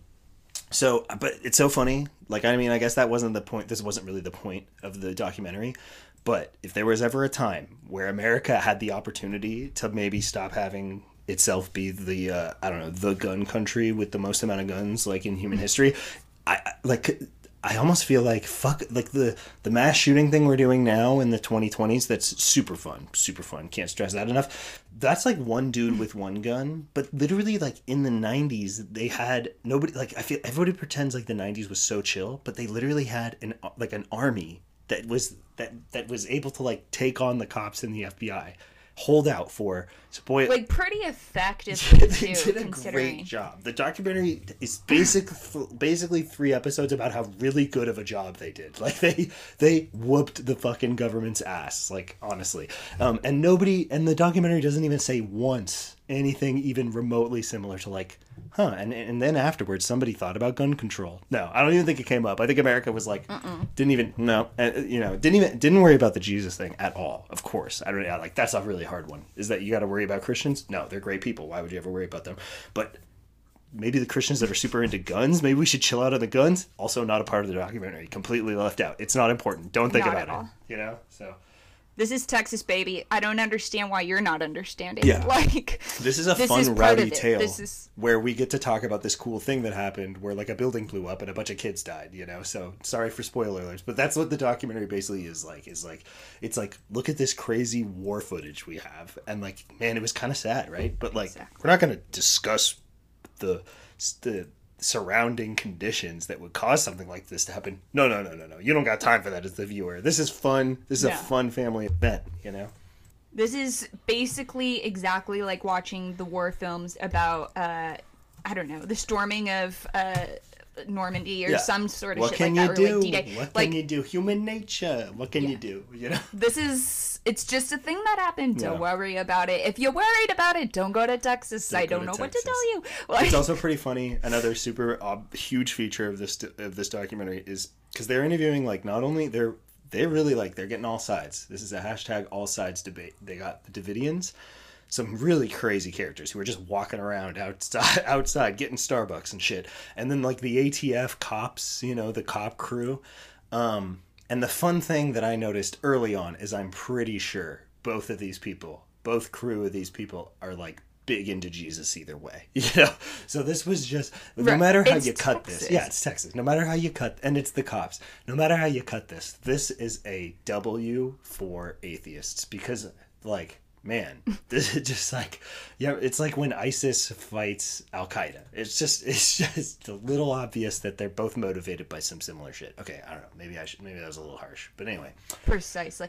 C: so, but it's so funny. Like, I mean, I guess that wasn't the point. This wasn't really the point of the documentary. But if there was ever a time where America had the opportunity to maybe stop having itself be the, uh, I don't know, the gun country with the most amount of guns, like in human history, I I- like. I almost feel like fuck like the the mass shooting thing we're doing now in the twenty twenties. That's super fun, super fun. Can't stress that enough. That's like one dude with one gun, but literally like in the nineties they had nobody. Like I feel everybody pretends like the nineties was so chill, but they literally had an like an army that was that that was able to like take on the cops and the F B I. Hold out for spoil
B: like pretty effectively
C: they
B: too,
C: did a
B: considering.
C: great job. The documentary is basic basically three episodes about how really good of a job they did. Like they they whooped the fucking government's ass, like honestly. Um and nobody and the documentary doesn't even say once anything even remotely similar to like huh and and then afterwards somebody thought about gun control. No, I don't even think it came up. I think America was like Uh-uh. didn't even no uh, you know didn't even didn't worry about the Jesus thing at all. Of course I don't know, like that's a really hard one, is that you got to worry about Christians. No, they're great people, why would you ever worry about them? But maybe the Christians that are super into guns, maybe we should chill out on the guns. Also not a part of the documentary, completely left out. It's not important, don't think
B: Not
C: about
B: at
C: it
B: all.
C: you know so
B: This is Texas, baby. I don't understand why you're not understanding.
C: Yeah.
B: Like
C: this is a
B: this
C: fun
B: is part
C: rowdy
B: of it.
C: tale
B: This is
C: where we get to talk about this cool thing that happened where like a building blew up and a bunch of kids died, you know. So sorry for spoiler alerts, but that's what the documentary basically is like. Is like it's like look at this crazy war footage we have, and like man, it was kind of sad, right? But like
B: Exactly.
C: we're not going to discuss the the surrounding conditions that would cause something like this to happen. No, no, no, no, no. You don't got time for that as the viewer. This is fun. This is
B: No.
C: a fun family event, you know.
B: This is basically exactly like watching the war films about, uh, I don't know, the storming of uh, Normandy or
C: Yeah.
B: some sort of
C: What
B: shit
C: can
B: like
C: you
B: that.
C: do?
B: Or like D-Day.
C: What
B: like,
C: can you do? Human nature. What can
B: Yeah.
C: you do? You know.
B: This is, it's just a thing that happened. Don't
C: Yeah.
B: worry about it. If you're worried about it, don't go to Texas.
C: Don't
B: I
C: go
B: don't
C: to
B: know what to
C: Texas.
B: tell you. Like,
C: It's also pretty funny. Another super uh, huge feature of this of this documentary is because they're interviewing like not only they're they're really like they're getting all sides. This is a hashtag all sides debate. They got the Davidians, some really crazy characters who are just walking around outside outside getting Starbucks and shit, and then like the A T F cops, you know, the cop crew. Um, and the fun thing that I noticed early on is I'm pretty sure both of these people, both crew of these people, are like big into Jesus either way, you know. So this was just no
B: Right.
C: matter how
B: It's
C: you cut
B: Texas.
C: this, yeah, it's Texas. No matter how you cut, and it's the cops. No matter how you cut this, this is a W for atheists because, like, man, this is just like, yeah, it's like when ISIS fights Al Qaeda. It's just, it's just a little obvious that they're both motivated by some similar shit. Okay, I don't know. Maybe I should. Maybe that was a little harsh, but anyway.
B: precisely.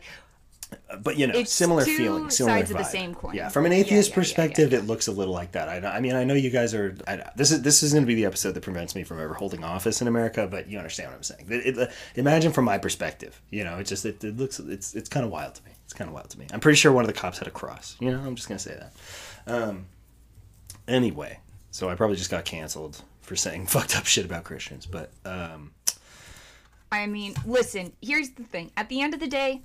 C: But you know,
B: It's
C: similar
B: two
C: feeling, similar
B: sides of the
C: vibe.
B: same coin.
C: Yeah, from an
B: Yeah,
C: atheist
B: yeah, yeah,
C: perspective,
B: yeah.
C: it looks a little like that. I, I mean, I know you guys are. I, this is this is going to be the episode that prevents me from ever holding office in America, but you understand what I'm saying. It, it, imagine from my perspective, you know, it just it, it looks it's it's kind of wild to me. It's kind of wild to me. I'm pretty sure one of the cops had a cross. You know, I'm just going to say that. Um. Anyway, so I probably just got canceled for saying fucked up shit about Christians, but um.
B: I mean, listen, here's the thing. At the end of the day,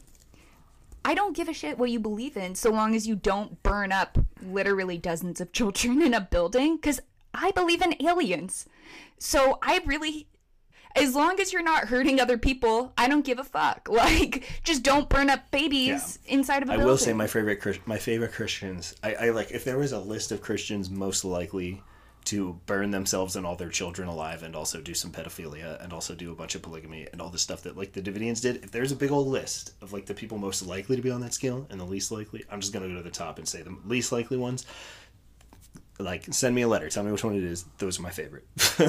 B: I don't give a shit what you believe in so long as you don't burn up literally dozens of children in a building, because I believe in aliens. So I really, as long as you're not hurting other people, I don't give a fuck. Like, just don't burn up babies inside of a
C: I
B: building.
C: will say my favorite Chris- my favorite Christians. I, I like if there was a list of Christians most likely to burn themselves and all their children alive and also do some pedophilia and also do a bunch of polygamy and all the stuff that like the Davidians did. If there's a big old list of like the people most likely to be on that scale and the least likely, I'm just gonna go to the top and say the least likely ones. Like, send me a letter. Tell me which one it is. Those are my favorite.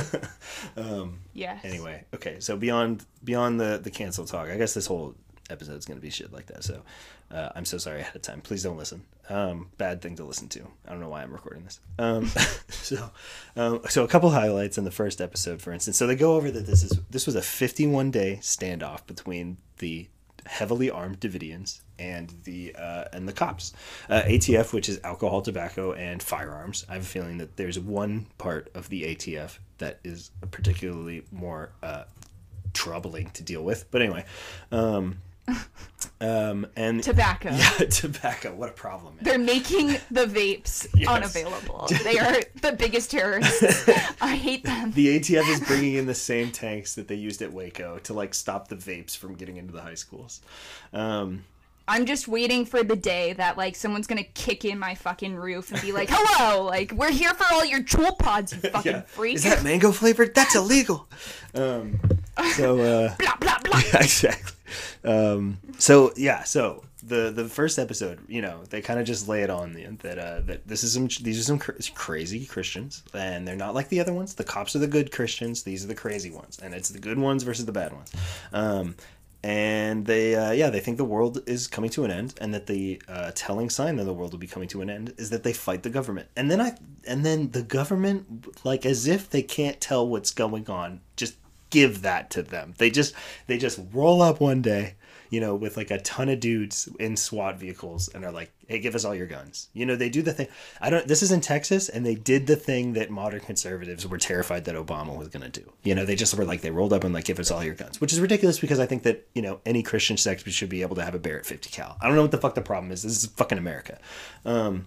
C: um,
B: Yes.
C: Anyway, okay. So beyond beyond the the cancel talk, I guess this whole episode's gonna be shit like that. So uh, I'm so sorry ahead of time. Please don't listen. Um, bad thing to listen to. I don't know why I'm recording this. Um, so um, so a couple highlights in the first episode, for instance. So they go over that this is this was a fifty-one day standoff between the heavily armed Davidians and the uh, and the cops. Uh, A T F, which is alcohol, tobacco, and firearms. I have a feeling that there's one part of the A T F that is particularly more uh, troubling to deal with. But anyway, um, um, and
B: Tobacco.
C: yeah, tobacco. What a problem, man.
B: They're making the vapes
C: Yes.
B: unavailable. They are the biggest terrorists. I hate them.
C: The A T F is bringing in the same tanks that they used at Waco to like stop the vapes from getting into the high schools. Um,
B: I'm just waiting for the day that, like, someone's gonna kick in my fucking roof and be like, hello, like, we're here for all your jewel pods, you fucking
C: yeah.
B: freak.
C: Is that mango flavored? That's illegal. Um, So, uh,
B: blah blah blah.
C: yeah, exactly. Um, so yeah, so the the first episode, you know, they kind of just lay it on the that uh, that this is some these are some cr- crazy Christians, and they're not like the other ones. The cops are the good Christians. These are the crazy ones, and it's the good ones versus the bad ones. Um, and they uh, yeah they think the world is coming to an end, and that the uh, telling sign that the world will be coming to an end is that they fight the government. And then I and then the government, like as if they can't tell what's going on, just give that to them. They just they just roll up one day, you know, with like a ton of dudes in SWAT vehicles, and are like, hey, give us all your guns. You know, they do the thing. I don't, this is in Texas, and they did the thing that modern conservatives were terrified that Obama was going to do. You know, they just were like, they rolled up and like, give us all your guns, which is ridiculous, because I think that, you know, any Christian sect should be able to have a Barrett fifty cal. I don't know what the fuck the problem is. This is fucking America. Um,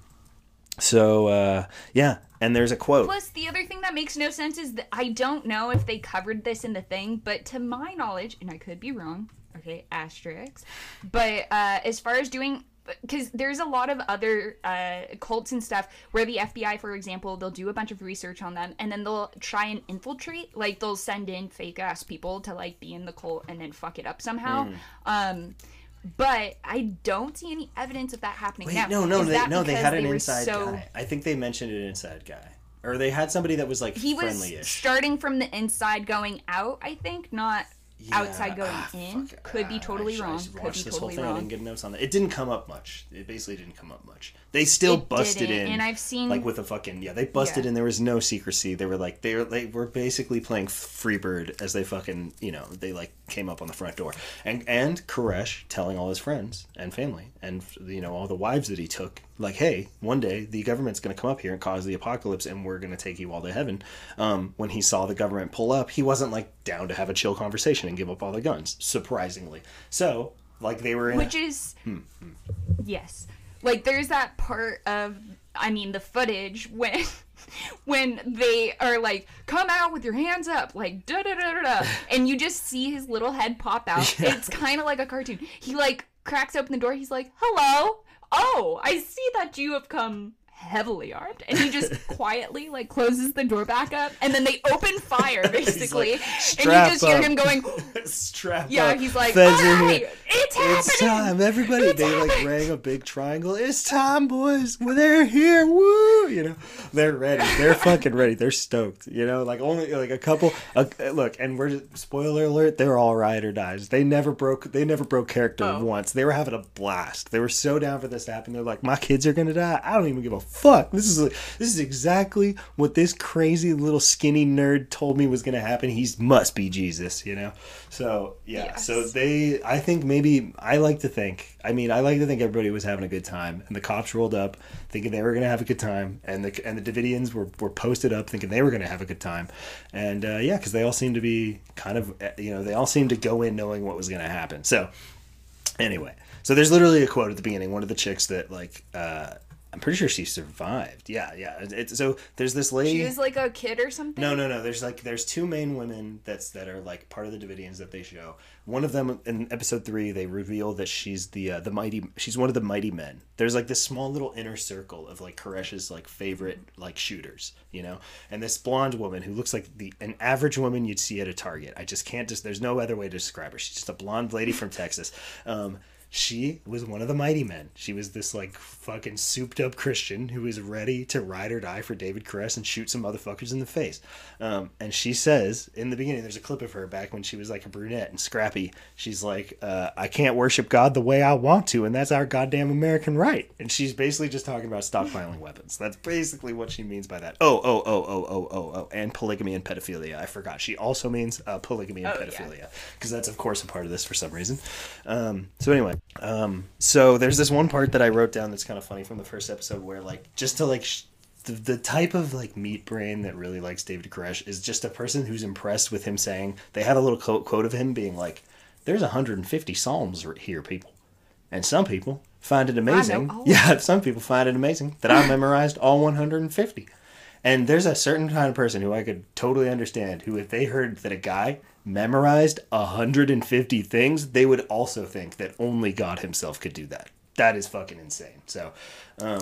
C: so, uh, yeah. And there's a quote.
B: Plus, the other thing that makes no sense is that I don't know if they covered this in the thing, but to my knowledge, and I could be wrong, okay, asterisks, but uh, as far as doing, because there's a lot of other uh, cults and stuff where the F B I, for example, they'll do a bunch of research on them, and then they'll try and infiltrate, like they'll send in fake-ass people to like be in the cult and then fuck it up somehow. Mm. Um, but I don't see any evidence of that happening
C: Wait,
B: now.
C: no, no,
B: Is
C: they, no, they had an
B: they
C: inside
B: so...
C: guy. I think they mentioned an inside guy. Or they had somebody that was like
B: he
C: friendly-ish.
B: was starting from the inside going out, I think, not yeah, outside going
C: ah,
B: in.
C: fuck,
B: Could be totally
C: I,
B: wrong.
C: I
B: Could be
C: this
B: totally
C: whole thing.
B: wrong.
C: I didn't get notes on that. It didn't come up much. It basically didn't come up much. They still
B: it
C: busted
B: didn't,
C: in,
B: and I've seen
C: like with a fucking yeah. They busted
B: yeah.
C: in. There was no secrecy. They were like they were they were basically playing Freebird as they fucking you know they like came up on the front door, and and Koresh telling all his friends and family and you know all the wives that he took, like, hey, one day the government's going to come up here and cause the apocalypse, and we're going to take you all to heaven. Um, when he saw the government pull up, he wasn't like down to have a chill conversation and give up all the guns, surprisingly. So like they were in
B: which
C: a,
B: is
C: hmm, hmm.
B: yes. Like, there's that part of, I mean, the footage when when they are like, come out with your hands up, like, da-da-da-da-da, and you just see his little head pop out. Yeah. It's kind of like a cartoon. He, like, cracks open the door. He's like, hello. Oh, I see that you have come heavily armed, and he just quietly like closes the door back up, and then they open fire basically,
C: like,
B: and you just hear
C: up.
B: him going
C: strap
B: yeah
C: up.
B: he's like,
C: Feds
B: all
C: in
B: right,
C: here.
B: it's happening,
C: It's time, everybody.
B: It's
C: they
B: happening.
C: like rang a big triangle. It's time, boys. Well, they're here. Woo! You know, they're ready. They're fucking ready. They're stoked. You know, like only like a couple. Uh, look, and we're just, spoiler alert. They're all ride or dies. They never broke. They never broke character
B: oh.
C: once. They were having a blast. They were so down for this to happen. They're like, my kids are gonna die. I don't even give a fuck. This is like, this is exactly what this crazy little skinny nerd told me was gonna happen. He must be Jesus. You know. So yeah.
B: Yes.
C: So they. I think maybe I like to think. I mean, I like to think everybody was having a good time, and the cops rolled up thinking they were going to have a good time, and the and the Davidians were, were posted up thinking they were going to have a good time, and uh, yeah, because they all seemed to be kind of, you know, they all seemed to go in knowing what was going to happen. So anyway, so there's literally a quote at the beginning. One of the chicks that like, uh, I'm pretty sure she survived. Yeah, yeah. It's, so there's this lady.
B: She was like a kid or something.
C: No, no, no. There's like there's two main women that's that are like part of the Davidians that they show. One of them in episode three, they reveal that she's the uh, the mighty. She's one of the mighty men. There's like this small little inner circle of like Koresh's like favorite like shooters, you know. And this blonde woman who looks like the an average woman you'd see at a Target. I just can't just. There's no other way to describe her. She's just a blonde lady from Texas. Um, She was one of the mighty men. She was this like fucking souped up Christian who was ready to ride or die for David Koresh and shoot some motherfuckers in the face. Um, and she says in the beginning, there's a clip of her back when she was like a brunette and scrappy. She's like, uh, I can't worship God the way I want to, and that's our goddamn American right. And she's basically just talking about stockpiling weapons. That's basically what she means by that. Oh, oh, oh, oh, oh, oh, oh, and polygamy and pedophilia. I forgot. She also means uh, polygamy and
B: oh,
C: pedophilia because yeah. that's of course a part of this for some reason. Um, so anyway. Um, so there's this one part that I wrote down that's kind of funny from the first episode where like, just to like, sh- the, the type of like meat brain that really likes David Koresh is just a person who's impressed with him saying, they had a little quote, quote of him being like, there's one hundred fifty Psalms here, people. And some people find it amazing.
B: Oh.
C: Yeah. Some people find it amazing that I memorized all one hundred fifty. And there's a certain kind of person who I could totally understand who, if they heard that a guy memorized one hundred fifty things, they would also think that only God himself could do that. That is fucking insane. So, um,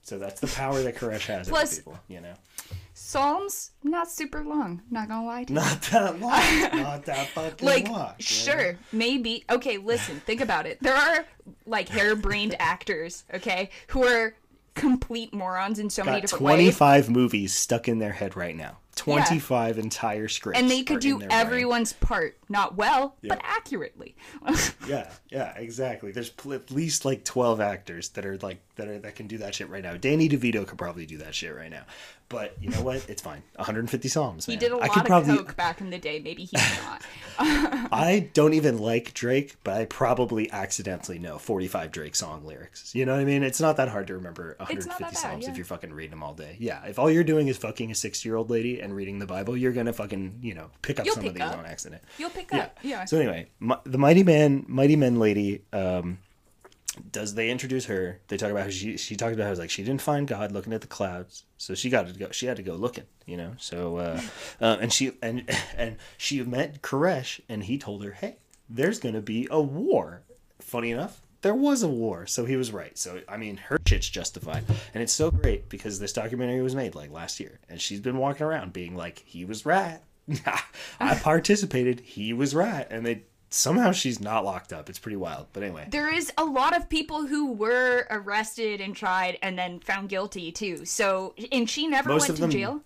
C: So that's the power that Koresh has over
B: Plus-
C: people, you know?
B: Psalms, not super long. Not gonna lie to you.
C: Not that long. Not that fucking
B: Like,
C: long.
B: sure, maybe. Okay, listen, think about it. There are, like, harebrained actors, okay, who are complete morons in so many
C: Got
B: different ways.
C: twenty-five movies stuck in their head right now. twenty-five entire scripts.
B: And they could
C: are
B: do
C: in their brain.
B: everyone's part. Not well,
C: Yeah.
B: but accurately.
C: Yeah, yeah, exactly. There's pl- at least like twelve actors that are like that are that can do that shit right now. Danny DeVito could probably do that shit right now. But you know what? It's fine. one hundred fifty Psalms.
B: He
C: Man.
B: did a
C: I
B: lot
C: could
B: of
C: probably.
B: coke back in the day. Maybe he's not.
C: I don't even like Drake, but I probably accidentally know forty-five Drake song lyrics. You know what I mean? It's not that hard to remember one hundred
B: not
C: fifty
B: that bad,
C: Psalms
B: yeah.
C: if you're fucking reading them all day. Yeah, if all you're doing is fucking a sixty-year-old lady and reading the Bible, you're gonna fucking, you know, pick up
B: You'll
C: some of
B: pick
C: these
B: up.
C: on accident.
B: You'll pick
C: Yeah.
B: up. Yeah.
C: So anyway, mi- the Mighty Man, Mighty Men lady, um, does they introduce her? They talk about how she she talked about how like she didn't find God looking at the clouds, so she got to go. She had to go looking, you know. So uh, uh, and she and and she met Koresh, and he told her, hey, there's gonna be a war. Funny enough, there was a war, so he was right. So I mean, her shit's justified, and it's so great because this documentary was made like last year, and she's been walking around being like, he was right. I participated. He was right, and they somehow she's not locked up. It's pretty wild. But anyway,
B: There is a lot of people who were arrested and tried and then found guilty too. So, and she never
C: Most
B: went
C: of
B: to
C: them-
B: jail.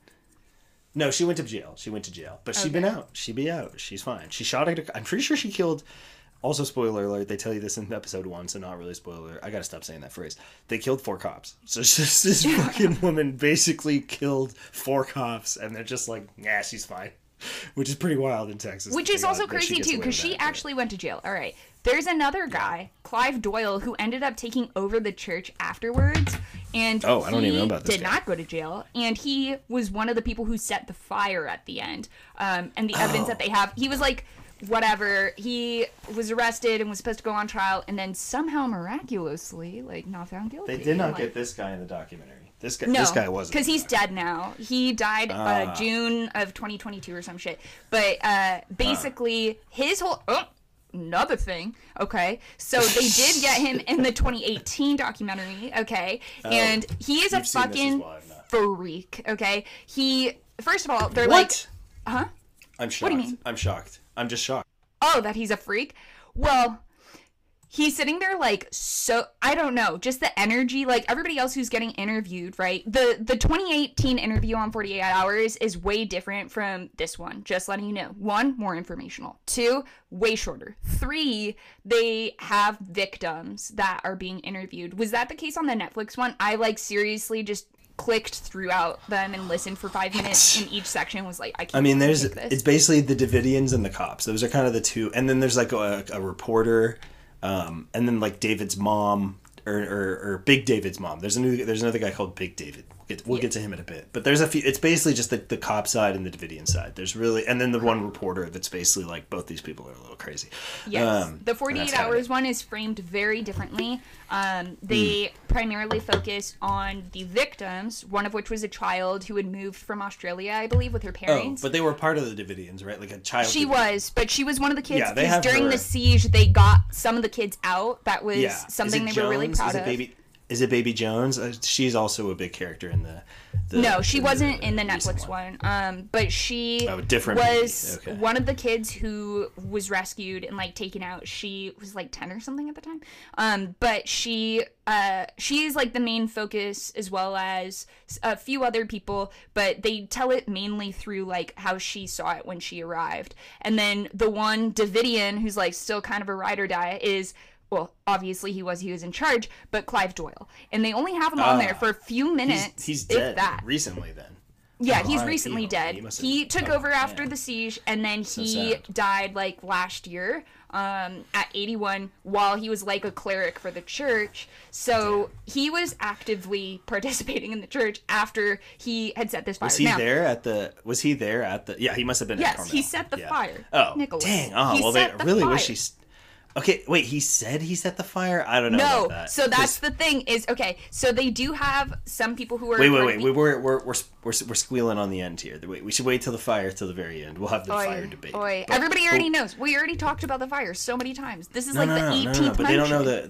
C: no, she went to jail. She went to jail, but she's been
B: Okay.
C: out. She be out. She's fine. She shot at. A, I'm pretty sure she killed. Also, spoiler alert. They tell you this in episode one, so not really spoiler alert. I gotta stop saying that phrase. They killed four cops. So it's just this fucking woman basically killed four cops, and they're just like, yeah, she's fine. Which is pretty wild in Texas.
B: Which
C: to
B: is
C: think
B: also
C: about that she
B: crazy
C: gets
B: too,
C: away
B: because
C: with
B: she
C: that, but-
B: actually went to jail. All right. There's another guy, Clive Doyle, who ended up taking over the church afterwards, and
C: Oh, I don't
B: he
C: even know about this
B: did
C: guy.
B: not go to jail, and he was one of the people who set the fire at the end. Um, and the evidence that they have, he was like, whatever. He was arrested and was supposed to go on trial, and then somehow miraculously, like, not found guilty.
C: They did not
B: Like,
C: get this guy in the documentary. This guy.
B: no,
C: this guy wasn't.
B: because he's dead now. He died
C: Ah.
B: uh, June of twenty twenty-two or some shit. But uh, basically, his whole oh, another thing. Okay, so they did get him in the twenty eighteen documentary. Okay, and he is a
C: You've seen this as
B: fucking
C: well, I've not.
B: freak. Okay, he first of all, they're like,
C: What?
B: huh?
C: I'm shocked.
B: do you mean?
C: I'm shocked. I'm just shocked.
B: Oh, that he's a freak? Well, he's sitting there like so I don't know, just the energy, like everybody else who's getting interviewed, right? The the twenty eighteen interview on forty-eight hours is way different from this one. Just letting you know. One, more informational. Two, way shorter. Three, they have victims that are being interviewed. Was that the case on the Netflix one? I like seriously just clicked throughout them and listened for five minutes in each section. Was like, I can't
C: I mean, there's
B: take this.
C: it's basically the Davidians and the cops. Those are kind of the two, and then there's like a, a reporter, um, and then like David's mom or, or, or Big David's mom. There's a new there's another guy called Big David. We'll get, we'll
B: Yeah.
C: get to him in a bit, but there's a few. It's basically just the, the cop side and the Davidian side. There's really, and then the one reporter that's basically like both these people are a little crazy.
B: Yes,
C: Um,
B: the
C: and
B: forty-eight
C: that's kinda
B: hours
C: it.
B: one is framed very differently. Um, they primarily focus on the victims, one of which was a child who had moved from Australia, I believe, with her
C: Oh,
B: parents.
C: but they were part of the Davidians, right? Like a child.
B: She
C: Davidian.
B: was, but she was one of the kids
C: Yeah, they
B: because
C: have
B: during
C: her-
B: the siege they got some of the kids out. That was
C: Yeah.
B: something
C: Is
B: they
C: it
B: were really
C: Jones?
B: proud
C: Is it
B: of.
C: Baby, is it Baby Jones? Uh, she's also a big character in the. the
B: No, she
C: in
B: wasn't in the
C: recent
B: Netflix one. Um, but she
C: Oh, different
B: was
C: movie. Okay.
B: one of the kids who was rescued and like taken out. She was like ten or something at the time. Um, but she uh she is like the main focus as well as a few other people. But they tell it mainly through like how she saw it when she arrived. And then the one Davidian who's like still kind of a ride or die is. Well, obviously he was he was in charge, but Clive Doyle, and they only have him on
C: Ah.
B: there for a few minutes.
C: He's, he's
B: if
C: dead
B: that.
C: recently then.
B: Yeah,
C: Oh,
B: he's
C: R I P
B: recently
C: him.
B: dead.
C: He must have-
B: He took
C: oh,
B: over after
C: man.
B: the siege, and then
C: So
B: he
C: sad.
B: died like last year um, at eighty-one while he was like a cleric for the church. So he was actively participating in the church after he had set this fire.
C: Was he
B: Now,
C: there at the? Was he there at the? Yeah, he must have been. at
B: Yes,
C: Carmel.
B: he set the
C: Yeah.
B: fire.
C: Oh,
B: Nicholas.
C: dang! Oh,
B: He
C: well, they
B: set the
C: really
B: fire.
C: wish he. s- Okay, wait. He said he set the fire. I don't know.
B: No,
C: about that.
B: so that's
C: 'Cause-
B: the thing is okay. So they do have some people who are
C: Wait, wait,
B: part
C: wait.
B: of
C: We
B: the-
C: we're, we're we're we're we're squealing on the end here. Wait, we should wait till the fire till the very end. We'll have the
B: Oi,
C: fire debate.
B: oi.
C: But-
B: Everybody already
C: but-
B: knows. We already talked about the fire so many times. This is
C: No,
B: like
C: no,
B: the
C: no,
B: eighteenth
C: no, no, but they don't know
B: mention.
C: the.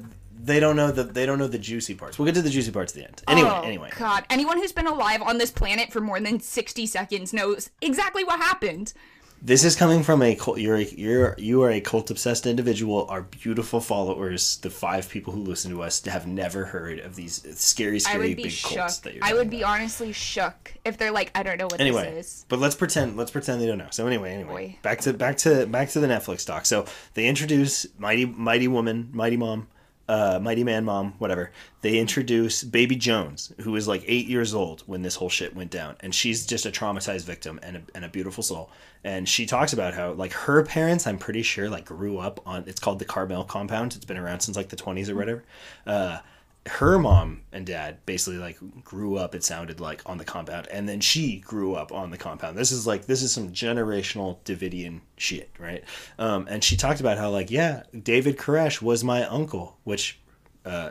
C: they don't know the they don't know the juicy parts. We'll get to the juicy parts at the end. Anyway,
B: oh,
C: anyway.
B: God, anyone who's been alive on this planet for more than sixty seconds knows exactly what happened.
C: This is coming from a cult. You're a, you're you are a cult obsessed individual. Our beautiful followers, the five people who listen to us, have never heard of these scary, scary
B: I would be
C: big
B: shook.
C: cults that you're
B: I would be
C: about.
B: honestly shook if they're like, I don't know what
C: Anyway,
B: this is.
C: but let's pretend let's pretend they don't know. So anyway, anyway,
B: Boy.
C: back to back to back to the Netflix doc. So they introduce Mighty Mighty Woman, Mighty Mom, uh, Mighty Man Mom, whatever. They introduce Baby Jones, who is like eight years old when this whole shit went down, and she's just a traumatized victim and a, and a beautiful soul. And she talks about how like her parents, I'm pretty sure, like grew up on. It's called the Carmel Compound. It's been around since like the twenties or whatever. Uh, her mom and dad basically like grew up, it sounded like, on the compound, and then she grew up on the compound. This is like this is some generational Davidian shit, right? Um, and she talked about how like, yeah, David Koresh was my uncle, which uh,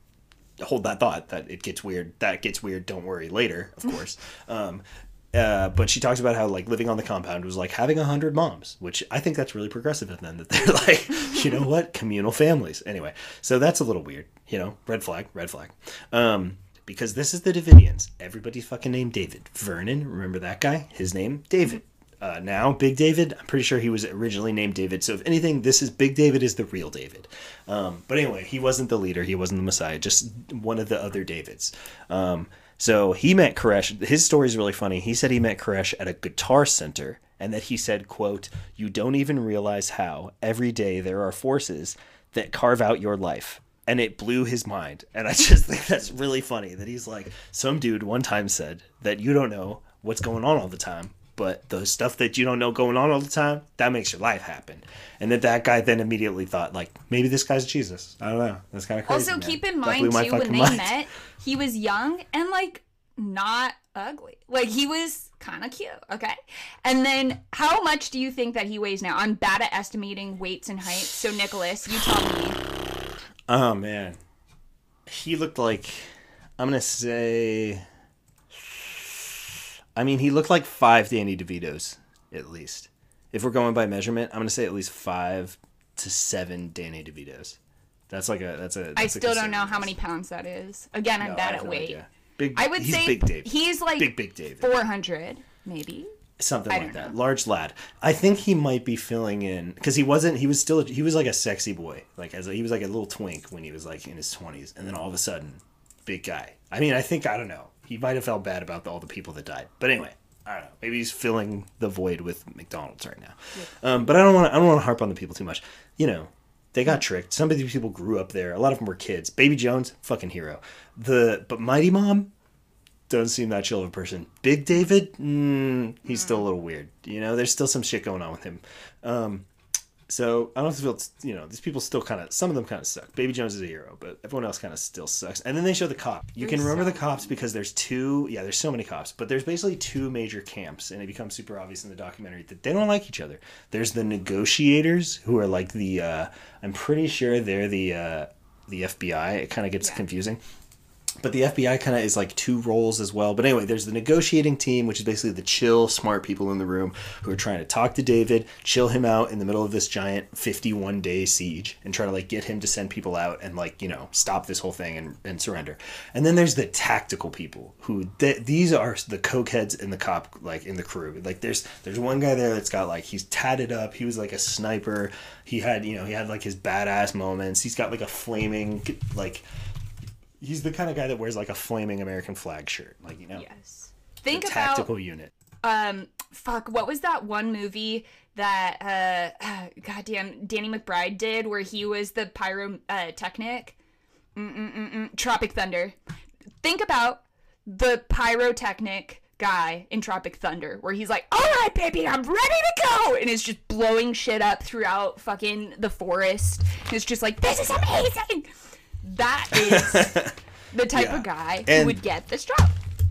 C: hold that thought that it gets weird. That gets weird. Don't worry. Later, of course. Um, Uh, but she talks about how like living on the compound was like having a hundred moms, which I think that's really progressive of them, that they're like, you know what, communal families. Anyway, so that's a little weird, you know, red flag, red flag. Um, because this is the Davidians. Everybody's fucking named David. Vernon, remember that guy? His name, David. Uh, now, Big David, I'm pretty sure he was originally named David. So if anything, this is Big David is the real David. Um, but anyway, he wasn't the leader. He wasn't the Messiah. Just one of the other Davids. Um, So he met Koresh. His story is really funny. He said he met Koresh at a guitar center, and that he said, quote, "You don't even realize how every day there are forces that carve out your life." And it blew his mind. And I just think that's really funny that he's like, some dude one time said that you don't know what's going on all the time, but the stuff that you don't know going on all the time, that makes your life happen. And that that guy then immediately thought, like, maybe this guy's Jesus. I don't know. That's kind of crazy.
B: Also,
C: man.
B: keep in
C: That
B: mind,
C: blew my
B: too, when
C: fucking
B: they
C: mind.
B: met, he was young and, like, not ugly. Like, he was kind of cute, okay? And then, how much do you think that he weighs now? I'm bad at estimating weights and heights, so, Nicholas, you tell me.
C: Oh, man. He looked like, I'm going to say, I mean, he looked like five Danny DeVitos, at least. If we're going by measurement, I'm going to say at least five to seven Danny DeVitos. That's like a, that's a, that's
B: I
C: a
B: still don't know
C: conservative
B: how many pounds that is. Again, I'm
C: No, I
B: bad
C: have
B: at
C: no
B: weight.
C: idea. Big,
B: I would
C: he's
B: say
C: Big Dave.
B: he's like
C: Big, Big David.
B: four hundred, maybe.
C: Something
B: I
C: like
B: don't
C: that.
B: know.
C: Large lad. I think he might be filling in because he wasn't. He was still. He was like a sexy boy. Like as a, he was like a little twink when he was like in his twenties, and then all of a sudden, big guy. I mean, I think I don't know. He might have felt bad about all the people that died. But anyway, I don't know. Maybe he's filling the void with McDonald's right now. Yeah. Um, but I don't want. I don't want to harp on the people too much. You know, they got tricked. Some of these people grew up there. A lot of them were kids. Baby Jones, fucking hero. The but Mighty Mom doesn't seem that chill of a person. Big David, mm, he's still a little weird. You know, there's still some shit going on with him. Um, so I don't feel, you know, these people still kind of, some of them kind of suck. Baby Jones is a hero, but everyone else kind of still sucks. And then they show the cop. You can
B: There's
C: remember
B: so
C: the cops because there's two, yeah, there's so many cops, but there's basically two major camps, and it becomes super obvious in the documentary that they don't like each other. There's the negotiators who are like the, uh, I'm pretty sure they're the, uh, the F B I. It kind of gets
B: Yeah.
C: confusing. But the F B I kind of is like two roles as well. But anyway, there's the negotiating team, which is basically the chill, smart people in the room who are trying to talk to David, chill him out in the middle of this giant fifty-one day siege and try to like get him to send people out and like, you know, stop this whole thing and, and surrender. And then there's the tactical people who th- these are the cokeheads in the cop, like in the crew. Like there's, there's one guy there that's got like, he's tatted up. He was like a sniper. He had, you know, he had like his badass moments. He's got like a flaming, like, he's the kind of guy that wears like a flaming American flag shirt, like, you know.
B: Yes. Think
C: the
B: about
C: tactical unit.
B: um fuck, what was that one movie that uh goddamn Danny McBride did where he was the pyrotechnic? Mm-mm-mm-mm. Tropic Thunder. Think about the pyrotechnic guy in Tropic Thunder where he's like, all right, baby, I'm ready to go, and is just blowing shit up throughout fucking the forest. It's just like, this is amazing. That is the type
C: Yeah.
B: of guy
C: And-
B: who would get this job.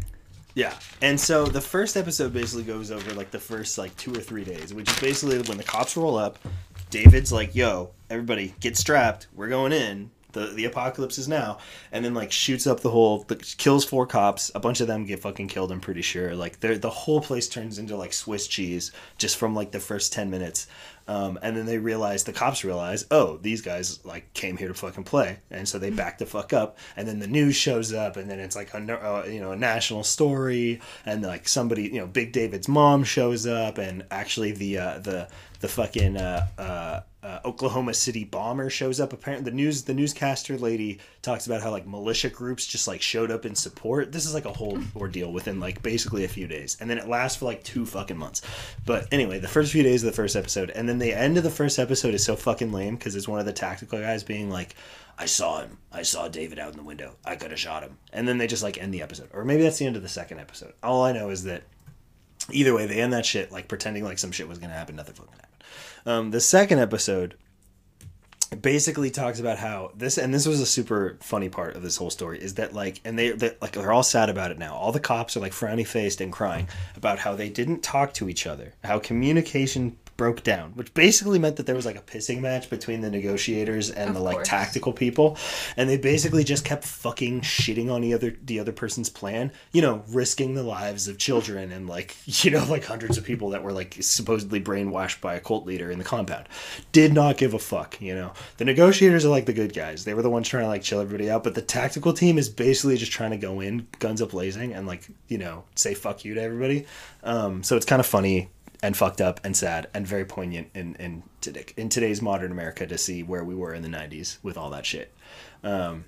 C: Yeah. And so the first episode basically goes over like the first like two or three days, which is basically when the cops roll up, David's like, yo, everybody get strapped. We're going in. the the apocalypse is now, and then like shoots up the whole, the, kills four cops. A bunch of them get fucking killed. I'm pretty sure. Like the the whole place turns into like Swiss cheese just from like the first ten minutes. Um, and then they realize, the cops realize, oh, these guys like came here to fucking play, and so they back the fuck up. And then the news shows up, and then it's like a uh, you know a national story, and like somebody, you know, Big David's mom shows up, and actually the uh, the the fucking uh, uh, uh, Oklahoma City bomber shows up. Apparently, the news the newscaster lady talks about how like militia groups just like showed up in support. This is like a whole ordeal within like basically a few days, and then it lasts for like two fucking months. But anyway, the first few days of the first episode, and then the end of the first episode is so fucking lame because it's one of the tactical guys being like, I saw him. I saw David out in the window. I could have shot him. And then they just like end the episode. Or maybe that's the end of the second episode. All I know is that either way, they end that shit like pretending like some shit was going to happen. Nothing fucking happened. Um, the second episode basically talks about how this, and this was a super funny part of this whole story, is that like, and they, they like they're all sad about it now. All the cops are like frowny faced and crying about how they didn't talk to each other, how communication broke down, which basically meant that there was like a pissing match between the negotiators and
B: Of
C: the like
B: course.
C: tactical people, and they basically just kept fucking shitting on the other the other person's plan, you know, risking the lives of children and like, you know, like hundreds of people that were like supposedly brainwashed by a cult leader in the compound. Did not give a fuck, you know. The negotiators are like the good guys. They were the ones trying to like chill everybody out, but the tactical team is basically just trying to go in guns a blazing and like, you know, say fuck you to everybody. Um, so it's kind of funny and fucked up and sad and very poignant in in, today, in today's modern America to see where we were in the nineties with all that shit. Um,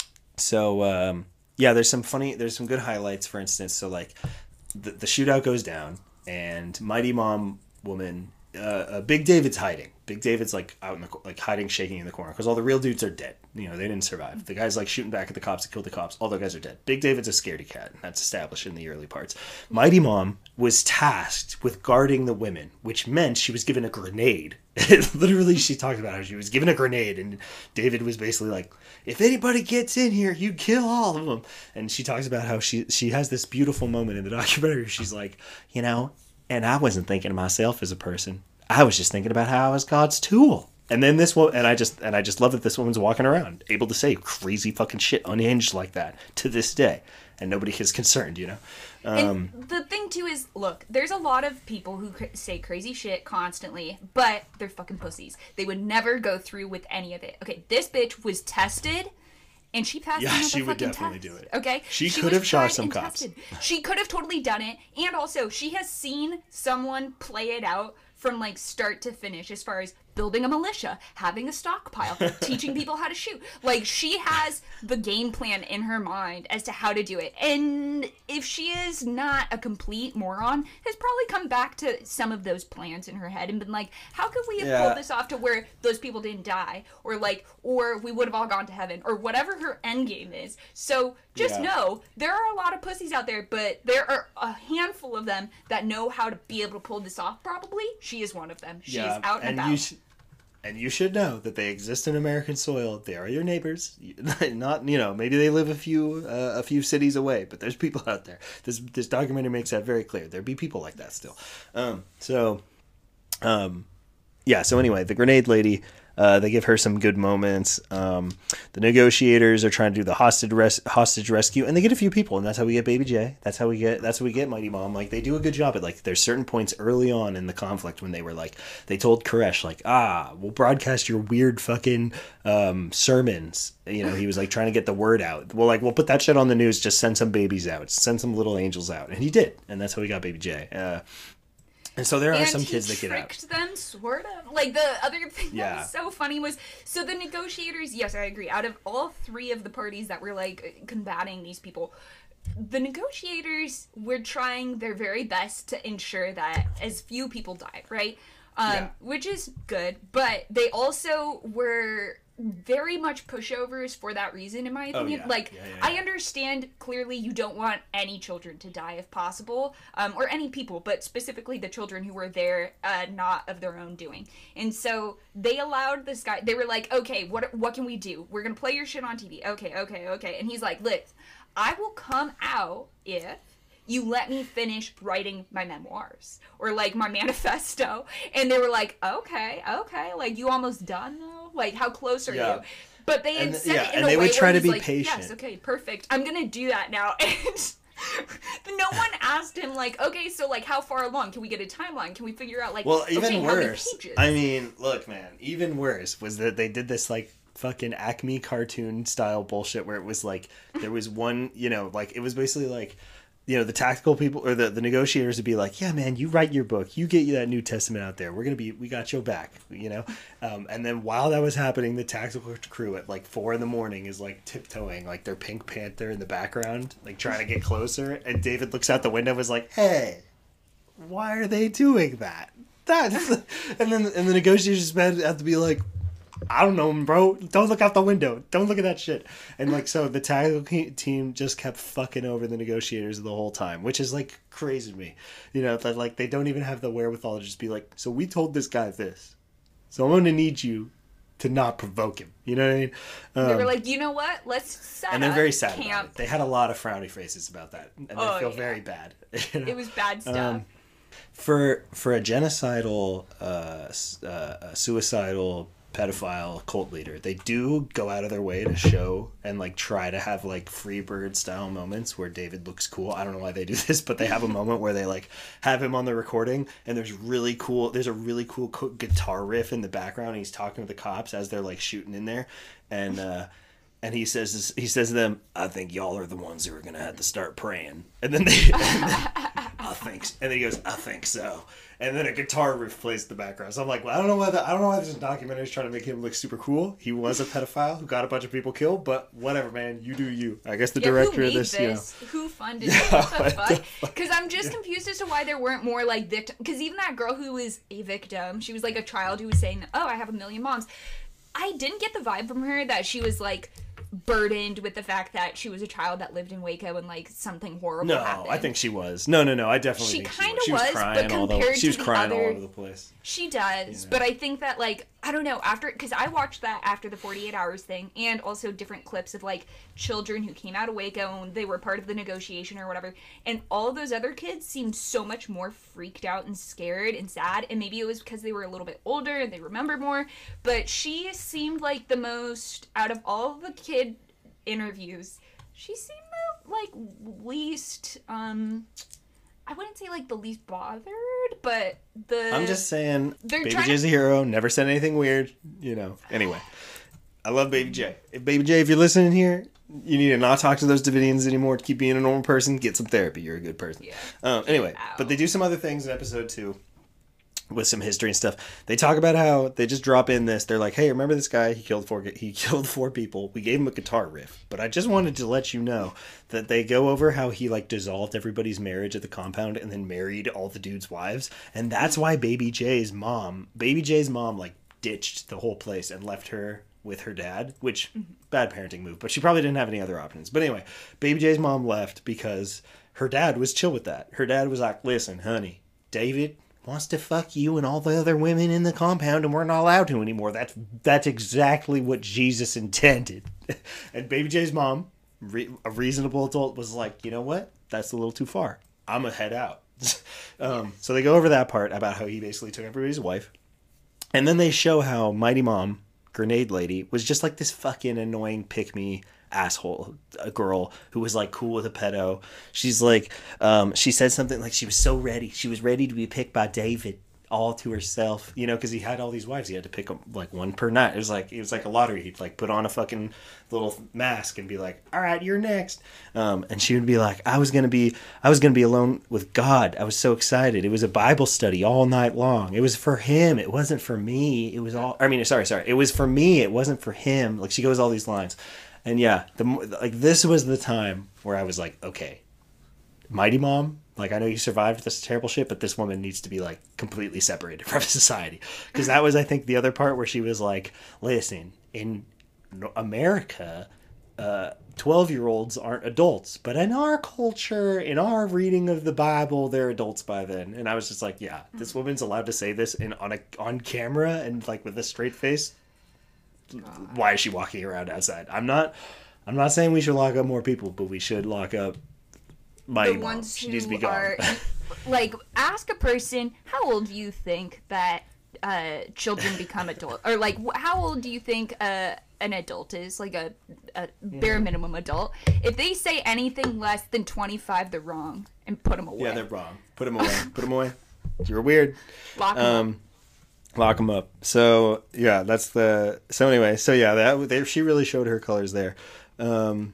C: so um, yeah, there's some funny, there's some good highlights. For instance, so like the, the shootout goes down, and Mighty Mom Woman, uh, uh, Big David's hiding. Big David's like out in the like hiding, shaking in the corner because all the real dudes are dead. You know, they didn't survive. The guy's like shooting back at the cops that killed the cops. All the guys are dead. Big David's a scaredy cat. That's established in the early parts. Mighty Mom was tasked with guarding the women, which meant she was given a grenade. Literally, she talked about how she was given a grenade, and David was basically like, if anybody gets in here, you kill all of them. And she talks about how she she has this beautiful moment in the documentary. She's like, you know, and I wasn't thinking of myself as a person. I was just thinking about how I was God's tool. And then this one, and I just and I just love that this woman's walking around able to say crazy fucking shit unhinged like that to this day, and nobody is concerned, you know. Um,
B: and the thing too is, look, there's a lot of people who cr- say crazy shit constantly, but they're fucking pussies. They would never go through with any of it. Okay, this bitch was tested. And she passed
C: Yeah,
B: another
C: she would
B: fucking
C: definitely
B: test,
C: do it.
B: Okay,
C: She could
B: was
C: have shot
B: tried
C: some
B: and
C: cops.
B: tested. She could have totally done it, and also she has seen someone play it out from like start to finish, as far as building a militia, having a stockpile, teaching people how to shoot. Like, she has the game plan in her mind as to how to do it. And if she is not a complete moron, has probably come back to some of those plans in her head and been like, how could we have
C: Yeah.
B: pulled this off to where those people didn't die? Or like, or we would have all gone to heaven, or whatever her end game is. So just
C: Yeah.
B: know, there are a lot of pussies out there, but there are a handful of them that know how to be able to pull this off probably. She is one of them. She is out and,
C: and
B: about.
C: you sh- and you should know that they exist in American soil. They are your neighbors. Not, you know, maybe they live a few uh, a few cities away, but there's people out there. This this documentary makes that very clear. There be people like that still. Um, so, um, yeah. So anyway, the grenade lady. Uh, they give her some good moments. Um, the negotiators are trying to do the hostage res- hostage rescue, and they get a few people, and that's how we get Baby J. That's how we get. That's how we get Mighty Mom. Like, they do a good job at, like, there's certain points early on in the conflict when they were like, they told Koresh like, ah, we'll broadcast your weird fucking um, sermons. You know, he was like trying to get the word out. Well, like, we'll put that shit on the news. Just send some babies out. Send some little angels out, and he did, and that's how we got Baby J. Uh, And so there are
B: and
C: some
B: he
C: kids that get out.
B: tricked them, sort of. Like, the other thing
C: Yeah.
B: that was so funny was, so the negotiators, yes, I agree, out of all three of the parties that were, like, combating these people, the negotiators were trying their very best to ensure that as few people died, right? Um,
C: Yeah.
B: Which is good, but they also were very much pushovers for that reason, in my opinion.
C: Oh, yeah.
B: Like,
C: Yeah, yeah,
B: I
C: yeah.
B: understand clearly you don't want any children to die if possible, um, or any people, but specifically the children who were there, uh, not of their own doing. And so they allowed this guy, they were like, okay, what what can we do? We're gonna play your shit on T V. Okay, okay, okay. And he's like, look, I will come out if you let me finish writing my memoirs or like my manifesto. And they were like, okay, okay, like, you almost done though? Like, how close are
C: Yeah.
B: you? But they had
C: And,
B: said
C: yeah,
B: it in
C: and
B: a
C: they
B: way
C: would try
B: where
C: to
B: he's
C: be
B: like,
C: patient.
B: yes, okay, perfect. I'm gonna do that now. And no one asked him, like, okay, so, like, how far along? Can we get a timeline? Can we figure out, like,
C: Well, even
B: okay, how many
C: worse.
B: pages?
C: I mean, look, man. Even worse was that they did this like fucking Acme cartoon style bullshit where it was like there was one, you know, like it was basically like, you know, the tactical people or the, the negotiators would be like, yeah, man, you write your book, you get you that New Testament out there. We're gonna be, we got your back, you know. Um, and then while that was happening, the tactical crew at like four in the morning is like tiptoeing, like their Pink Panther in the background, like trying to get closer. And David looks out the window, and was like, hey, why are they doing that? That's and then and the negotiators have to be like, I don't know, bro. Don't look out the window. Don't look at that shit. And like, so the tactical team just kept fucking over the negotiators the whole time, which is like crazy to me. You know, that like they don't even have the wherewithal to just be like, so we told this guy this, so I'm gonna need you to not provoke him. You know what I mean? Um,
B: they were like, you know what? Let's set
C: and they're
B: up
C: very sad
B: camp.
C: about it. They had a lot of frowny faces about that, and they
B: Oh,
C: feel
B: yeah.
C: very bad. You know?
B: It was bad stuff.
C: Um, for for a genocidal, uh, s- uh, a suicidal pedophile cult leader, they do go out of their way to show and like try to have like Freebird style moments where David looks cool. I don't know why they do this, but they have a moment where they like have him on the recording, and there's really cool. There's a really cool co- guitar riff in the background. And he's talking to the cops as they're like shooting in there, and. uh And he says, this, he says to them, I think y'all are the ones who are going to have to start praying. And then they, and then, I think, and then he goes, I think so. And then a guitar riff plays in the background. So I'm like, well, I don't know why the, I don't know why this documentary is trying to make him look super cool. He was a pedophile who got a bunch of people killed, but whatever, man, you do you. I guess the
B: Yeah,
C: director
B: who
C: of
B: made
C: this, you know.
B: this? Who funded
C: Yeah,
B: it? What
C: what
B: the
C: the
B: fuck? Because I'm just confused as to why there weren't more like victim. Because even that girl who was a victim, she was like a child who was saying, "Oh, I have a million moms." I didn't get the vibe from her that she was like burdened with the fact that she was a child that lived in Waco and like something horrible
C: No,
B: happened.
C: I think she was. No, no, no. I definitely
B: She
C: think
B: kinda
C: she was. She was
B: was,
C: crying
B: but
C: all the.
B: compared
C: She was
B: to the
C: crying all
B: other-
C: over the place.
B: She does,
C: know.
B: but I think that, like, I don't know, after, because I watched that after the forty-eight hours thing, and also different clips of, like, children who came out of Waco, and they were part of the negotiation or whatever, and all of those other kids seemed so much more freaked out and scared and sad, and maybe it was because they were a little bit older and they remembered more, but she seemed like the most, out of all the kid interviews, she seemed the, like, least, um... I wouldn't say, like, the least bothered, but the...
C: I'm just saying,
B: They're
C: Baby
B: trying
C: J's a hero. Never said anything weird. You know. Anyway, I love Baby J. If Baby J, if you're listening here, you need to not talk to those Davidians anymore to keep being a normal person. Get some therapy. You're a good person.
B: Yeah.
C: Um, anyway,
B: Ow.
C: but they do some other things in episode two with some history and stuff. They talk about how they just drop in this. They're like, "Hey, remember this guy? He killed four. He killed four people. We gave him a guitar riff." But I just wanted to let you know that they go over how he like dissolved everybody's marriage at the compound and then married all the dudes' wives, and that's why Baby J's mom, Baby J's mom, like ditched the whole place and left her with her dad, which bad parenting move, but she probably didn't have any other options. But anyway, Baby J's mom left because her dad was chill with that. Her dad was like, "Listen, honey, David wants to fuck you and all the other women in the compound, and we're not allowed to anymore. That's that's exactly what Jesus intended." And Baby J's mom, re- a reasonable adult, was like, "You know what? That's a little too far. I'm gonna head out." um,
B: Yeah.
C: So they go over that part about how he basically took everybody's wife, and then they show how Mighty Mom, Grenade Lady, was just like this fucking annoying pick-me asshole, a girl who was like cool with a pedo. She's like, um, she said something like she was so ready. She was ready to be picked by David all to herself, you know, because he had all these wives. He had to pick them like one per night. It was like it was like a lottery. He'd like put on a fucking little mask and be like, "All right, you're next." Um, and she would be like, "I was gonna be, I was gonna be alone with God. I was so excited. It was a Bible study all night long. It was for him. It wasn't for me. It was all. I mean, sorry, sorry. It was for me. It wasn't for him." Like she goes all these lines. And yeah, the mo- like this was the time where I was like, okay, Mighty Mom, like I know you survived this terrible shit, but this woman needs to be like completely separated from society. Because that was, I think, the other part where she was like, listen, in No- America, uh, twelve-year-olds aren't adults, but in our culture, in our reading of the Bible, they're adults by then. And I was just like, yeah, this woman's allowed to say this in on a on camera and like with a straight face. Why is she walking around outside? I'm not I'm not saying we should lock up more people, but we should lock up Mighty
B: the
C: Mom.
B: ones
C: She
B: who
C: needs to be gone.
B: are like, ask a person, how old do you think that uh, children become adult, or like wh- how old do you think uh, an adult is, like a, a bare minimum adult. If they say anything less than twenty-five, they're wrong, and put them away.
C: Yeah, they're wrong. Put them away. Put them away. You're weird.
B: Lock 'em
C: um, up. Lock them up. So yeah, that's the. So anyway, so yeah, that they, she really showed her colors there. Um,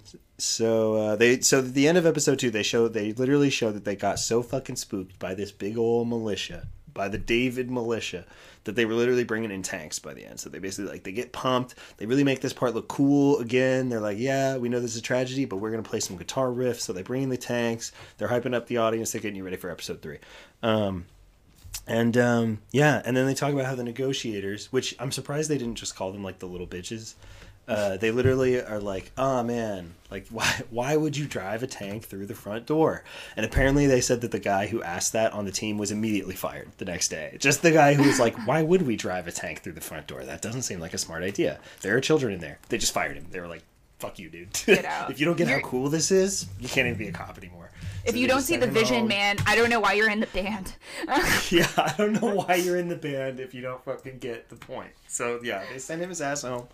C: so uh, they so at the end of episode two, they showed they literally showed that they got so fucking spooked by this big old militia, by the David militia, that they were literally bringing in tanks by the end. So they basically, like, they get pumped. They really make this part look cool again. They're like, yeah, we know this is a tragedy, but we're going to play some guitar riffs. So they bring in the tanks. They're hyping up the audience. They're getting you ready for episode three. Um, and, um, yeah, and then they talk about how the negotiators, which I'm surprised they didn't just call them, like, the little bitches. Uh, they literally are like, oh man, like why why would you drive a tank through the front door? And apparently they said that the guy who asked that on the team was immediately fired the next day. Just the guy who was like, why would we drive a tank through the front door? That doesn't seem like a smart idea. There are children in there. They just fired him. They were like, fuck you, dude.
B: Get out.
C: If you don't get
B: You're...
C: how cool this is, you can't even be a cop anymore.
B: If
C: So
B: you
C: they
B: don't
C: just
B: see
C: sent
B: the
C: him
B: vision,
C: home.
B: man, I don't know why you're in the band.
C: Yeah, I don't know why you're in the band if you don't fucking get the point. So yeah, they sent him his ass home.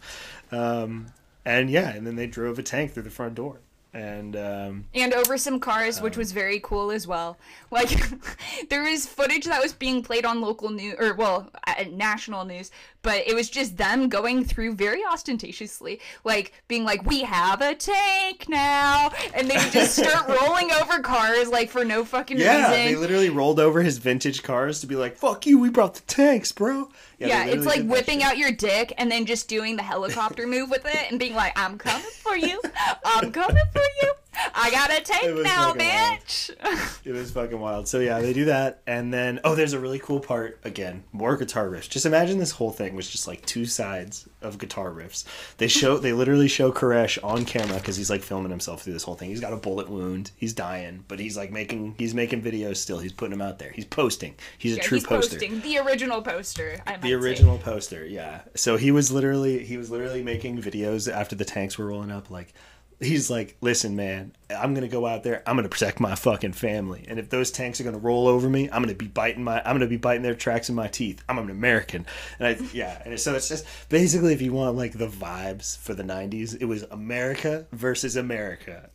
C: Um, And yeah, and then they drove a tank through the front door. And um,
B: and over some cars, which was very cool as well. Like, there was footage that was being played on local news, or, well, uh, national news, but it was just them going through very ostentatiously, like, being like, we have a tank now, and they would just start rolling over cars, like, for no fucking
C: yeah,
B: reason.
C: they literally rolled over his vintage cars to be like, fuck you, we brought the tanks, bro.
B: Yeah,
C: Yeah, they
B: it's
C: literally
B: like
C: did that
B: whipping
C: shit.
B: out your dick and then just doing the helicopter move with it and being like, I'm coming for you. I'm coming for you. I got a
C: It
B: tank
C: was
B: now,
C: fucking wild.
B: bitch.
C: It was fucking wild. So yeah, they do that, and then oh, there's a really cool part again. More guitar riffs. Just imagine this whole thing was just like two sides of guitar riffs. They show, they literally show Koresh on camera because he's like filming himself through this whole thing. He's got a bullet wound. He's dying, but he's like making, he's making videos still. He's putting them out there. He's posting. He's a
B: Yeah,
C: true
B: he's
C: poster.
B: posting the original poster. I might
C: The
B: say.
C: original poster, yeah. So he was literally he was literally making videos after the tanks were rolling up, like he's like, listen, man, I'm gonna go out there, I'm gonna protect my fucking family. And if those tanks are gonna roll over me, I'm gonna be biting my I'm gonna be biting their tracks in my teeth. I'm an American. And I yeah, and so it's just basically if you want like the vibes for the nineties, it was America versus America.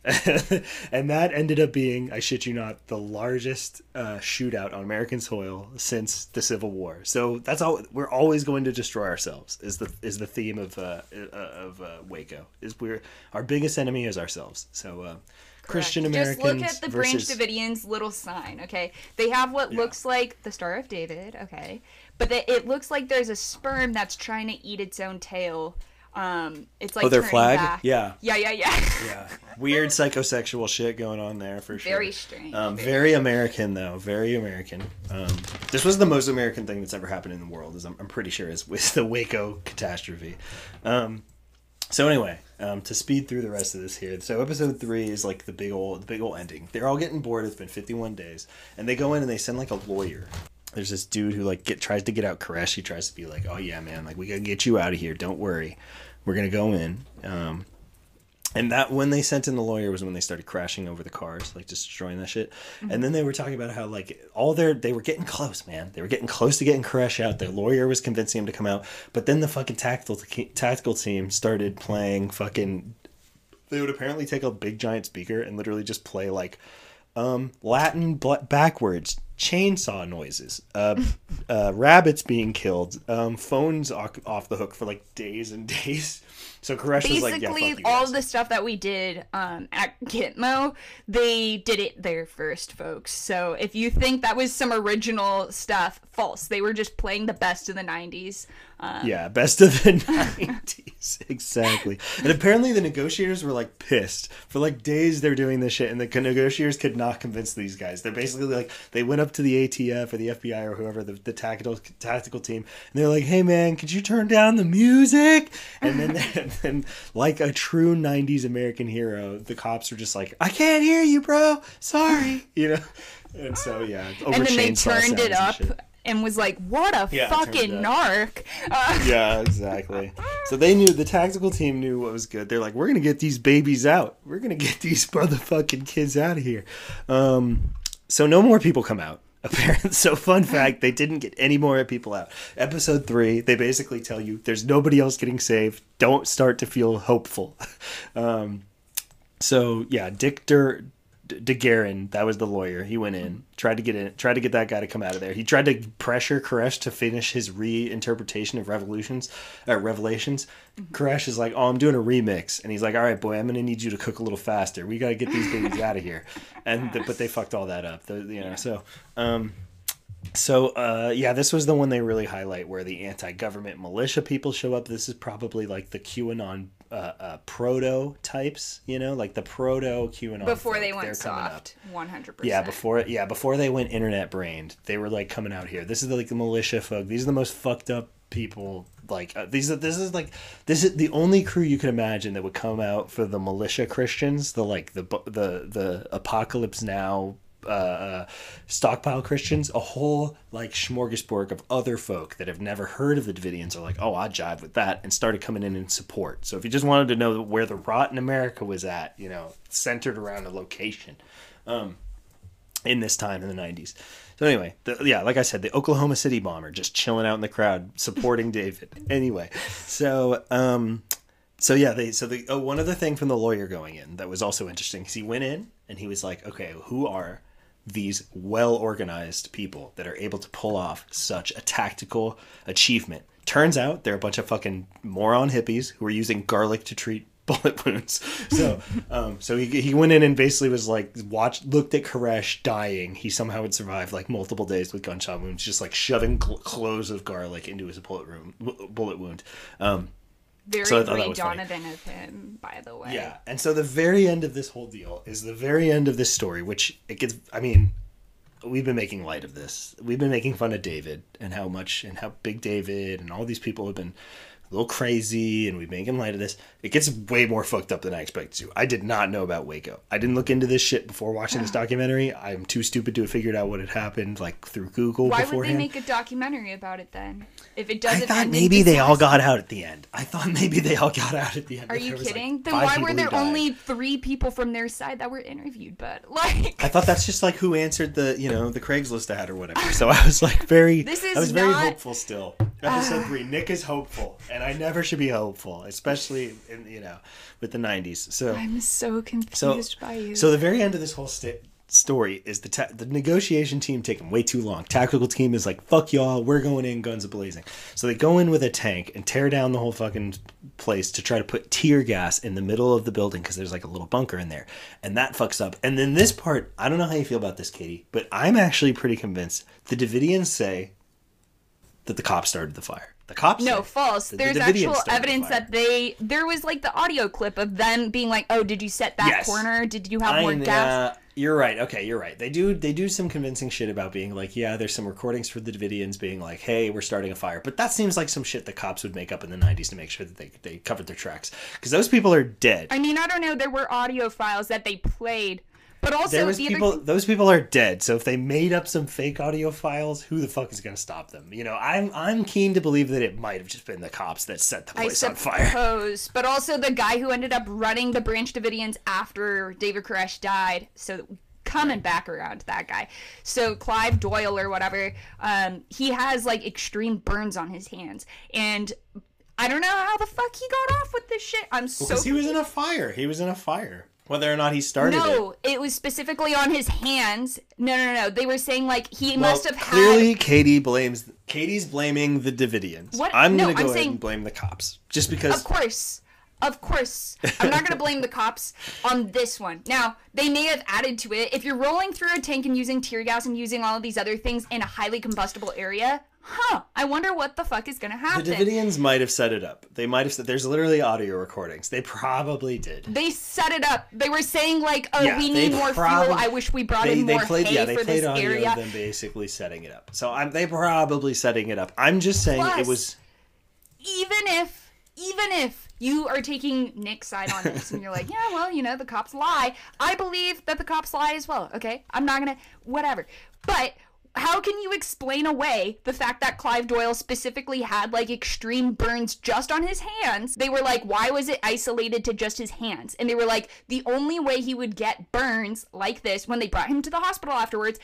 C: And that ended up being, I shit you not, the largest uh, shootout on American soil since the Civil War. So that's all we're always going to destroy ourselves is the is the theme of uh, uh, of uh, Waco. Is we're our biggest enemy is ourselves. So uh, Christian Americans
B: Just look at the Branch
C: versus
B: Davidians' little sign, okay? They have what
C: Yeah.
B: looks like the Star of David, okay? But the, it looks like there's a sperm that's trying to eat its own tail. Um, it's like
C: Oh, their
B: turning
C: flag?
B: back.
C: Yeah.
B: Yeah, yeah, yeah.
C: yeah, weird psychosexual shit going on there for sure.
B: Very strange.
C: Um,
B: very-
C: very American though, very American. Um, this was the most American thing that's ever happened in the world. Is I'm, I'm pretty sure is with the Waco catastrophe. Um, so anyway, um, to speed through the rest of this here. So episode three is like the big old, the big old ending. They're all getting bored. It's been fifty-one days, and they go in and they send like a lawyer. There's this dude who like get tries to get out Koresh. He tries to be like, oh yeah, man, like we gotta get you out of here. Don't worry, we're gonna go in. Um, And that when they sent in the lawyer was when they started crashing over the cars, like just destroying that shit. Mm-hmm. And then they were talking about how like all their they were getting close, man. They were getting close to getting Koresh out. Their lawyer was convincing him to come out, but then the fucking tactical tactical team started playing fucking. They would apparently take a big giant speaker and literally just play like um, Latin bl- backwards chainsaw noises, uh, uh, rabbits being killed, um, phones off, off the hook for like days and days. So Koresh was like, yeah, fuck
B: basically
C: you
B: all
C: guys.
B: the stuff that we did um, at Gitmo, they did it there first, folks. So if you think that was some original stuff, false. They were just playing the best of the nineties. Um,
C: Yeah, best of the nineties. Exactly. And apparently the negotiators were like pissed. For like days they're doing this shit and the negotiators could not convince these guys. They're basically like, they went up to the A T F or the F B I or whoever, the, the tactical tactical team, and they're like, hey man, could you turn down the music? And then, and then like a true nineties American hero, the cops were just like, I can't hear you, bro. Sorry. You know? And so, yeah. Over
B: and then they
C: chainsaw
B: turned it
C: sounds and
B: up
C: shit.
B: and was like, what a
C: Yeah,
B: fucking
C: turned it
B: narc. Uh,
C: Yeah, exactly. So they knew, the tactical team knew what was good. They're like, we're going to get these babies out. We're going to get these motherfucking kids out of here. Um, so no more people come out. Apparently, so fun fact, they didn't get any more people out. Episode three, they basically tell you there's nobody else getting saved. Don't start to feel hopeful. Um, so yeah, Dick Dur- DeGuerin, that was the lawyer. He went in, tried to get in, tried to get that guy to come out of there. He tried to pressure Koresh to finish his reinterpretation of Revolutions, uh, Revelations. Mm-hmm. Koresh is like, "Oh, I'm doing a remix," and he's like, "All right, boy, I'm gonna need you to cook a little faster. We got to get these babies out of here." And the, but they fucked all that up, the, you know. So, um, so uh, yeah, this was the one they really highlight where the anti-government militia people show up. This is probably like the QAnon. Uh, uh, prototypes, you know, like the proto QAnon
B: before
C: folk,
B: they went
C: they're
B: soft, one hundred percent.
C: Yeah, before yeah, before they went internet brained, they were like coming out here. This is the, like the militia folk. These are the most fucked up people. Like uh, these are this is like this is the only crew you can imagine that would come out for the militia Christians, the like the the the Apocalypse Now. Uh, stockpile Christians, a whole like smorgasbord of other folk that have never heard of the Davidians are like, oh, I jive with that, and started coming in in support. So if you just wanted to know where the rot in America was at, you know, centered around a location um, in this time in the nineties. So anyway, the, yeah, like I said, the Oklahoma City bomber just chilling out in the crowd supporting David. Anyway, so um, so yeah, they so the oh, one other thing from the lawyer going in that was also interesting because he went in and he was like, okay, who are these well-organized people that are able to pull off such a tactical achievement? Turns out they're a bunch of fucking moron hippies who are using garlic to treat bullet wounds. So, um, so he he went in and basically was like, watched, looked at Koresh dying. He somehow had survived like multiple days with gunshot wounds, just like shoving cl- cloves of garlic into his bullet room, bullet wound. Um,
B: Very
C: so
B: Ray Donovan of him, by the way.
C: Yeah, and so the very end of this whole deal is the very end of this story, which it gets. I mean, we've been making light of this. We've been making fun of David and how much and how big David and all these people have been a little crazy, and we've been making light of this. It gets way more fucked up than I expected to. I did not know about Waco. I didn't look into this shit before watching this documentary. I'm too stupid to have figured out what had happened, like through Google.
B: Why
C: beforehand.
B: would they make a documentary about it then? If it doesn't,
C: I thought
B: end
C: maybe
B: in
C: they all
B: disaster?
C: got out at the end. I thought maybe they all got out at the end.
B: Are you
C: There was,
B: kidding?
C: like,
B: Then
C: five
B: why
C: people
B: were
C: who
B: there
C: died.
B: only three people from their side that were interviewed? But like,
C: I thought that's just like who answered the, you know, the Craigslist ad or whatever. So I was like very,
B: This is
C: I was very
B: not-
C: hopeful still. Episode three, Nick is hopeful, and I never should be hopeful, especially in, you know, with the nineties. So
B: I'm so confused
C: so
B: by you.
C: so the very end of this whole st- story is the ta- the negotiation team taking way too long. Tactical team is like, fuck y'all, we're going in guns a-blazing. So they go in with a tank and tear down the whole fucking place to try to put tear gas in the middle of the building because there's like a little bunker in there. And that fucks up. And then this part, I don't know how you feel about this, Katie, but I'm actually pretty convinced the Davidians say that the cops started the fire. The cops
B: No,
C: say
B: false.
C: that the
B: There's
C: Davidians
B: actual
C: started the
B: evidence
C: fire.
B: that they there was like the audio clip of them being like, "Oh, did you set that
C: Yes.
B: corner? Did you have
C: I
B: more
C: know-
B: gas?"
C: You're right. Okay, you're right. They do they do some convincing shit about being like, yeah, there's some recordings for the Davidians being like, hey, we're starting a fire. But that seems like some shit the cops would make up in the nineties to make sure that they they covered their tracks. Because those people are dead.
B: I mean, I don't know. There were audio files that they played, but also
C: There was
B: the
C: people.
B: other thing,
C: Those people are dead. So if they made up some fake audio files, who the fuck is going to stop them? You know, I'm I'm keen to believe that it might have just been the cops that set the
B: I
C: place on fire.
B: suppose, but also the guy who ended up running the Branch Davidians after David Koresh died. So coming back around to that guy. So Clive Doyle or whatever, um, he has like extreme burns on his hands, and I don't know how the fuck he got off with this shit. I'm so
C: Because he was in a fire. He was in a fire. Whether or not he started it.
B: no, it was specifically on his hands. No, no, no. They were saying like he
C: Well,
B: must have had.
C: clearly Katie blames Katie's blaming the Davidians.
B: What?
C: I'm
B: No,
C: gonna go
B: I'm
C: ahead
B: saying-
C: and blame the cops. Just because
B: Of course. Of course. I'm not going to blame the cops on this one. Now, they may have added to it. If you're rolling through a tank and using tear gas and using all of these other things in a highly combustible area, huh, I wonder what the fuck is going to
C: the
B: happen.
C: Davidians might have set it up. They might have said there's literally audio recordings. They probably did.
B: They set it up. They were saying like, oh,
C: Yeah,
B: we
C: they
B: need more
C: prob-
B: fuel. I wish we brought
C: They,
B: in
C: they
B: more
C: played
B: hay
C: yeah, they
B: for
C: played
B: this
C: audio
B: area.
C: of them basically setting it up. So I'm they probably setting it up. I'm just saying
B: Plus,
C: it was
B: Even if, even if you are taking Nick's side on this and you're like, yeah, well, you know, the cops lie. I believe that the cops lie as well, okay? I'm not gonna, whatever. But how can you explain away the fact that Clive Doyle specifically had, like, extreme burns just on his hands? They were like, why was it isolated to just his hands? And they were like, the only way he would get burns like this when they brought him to the hospital afterwards,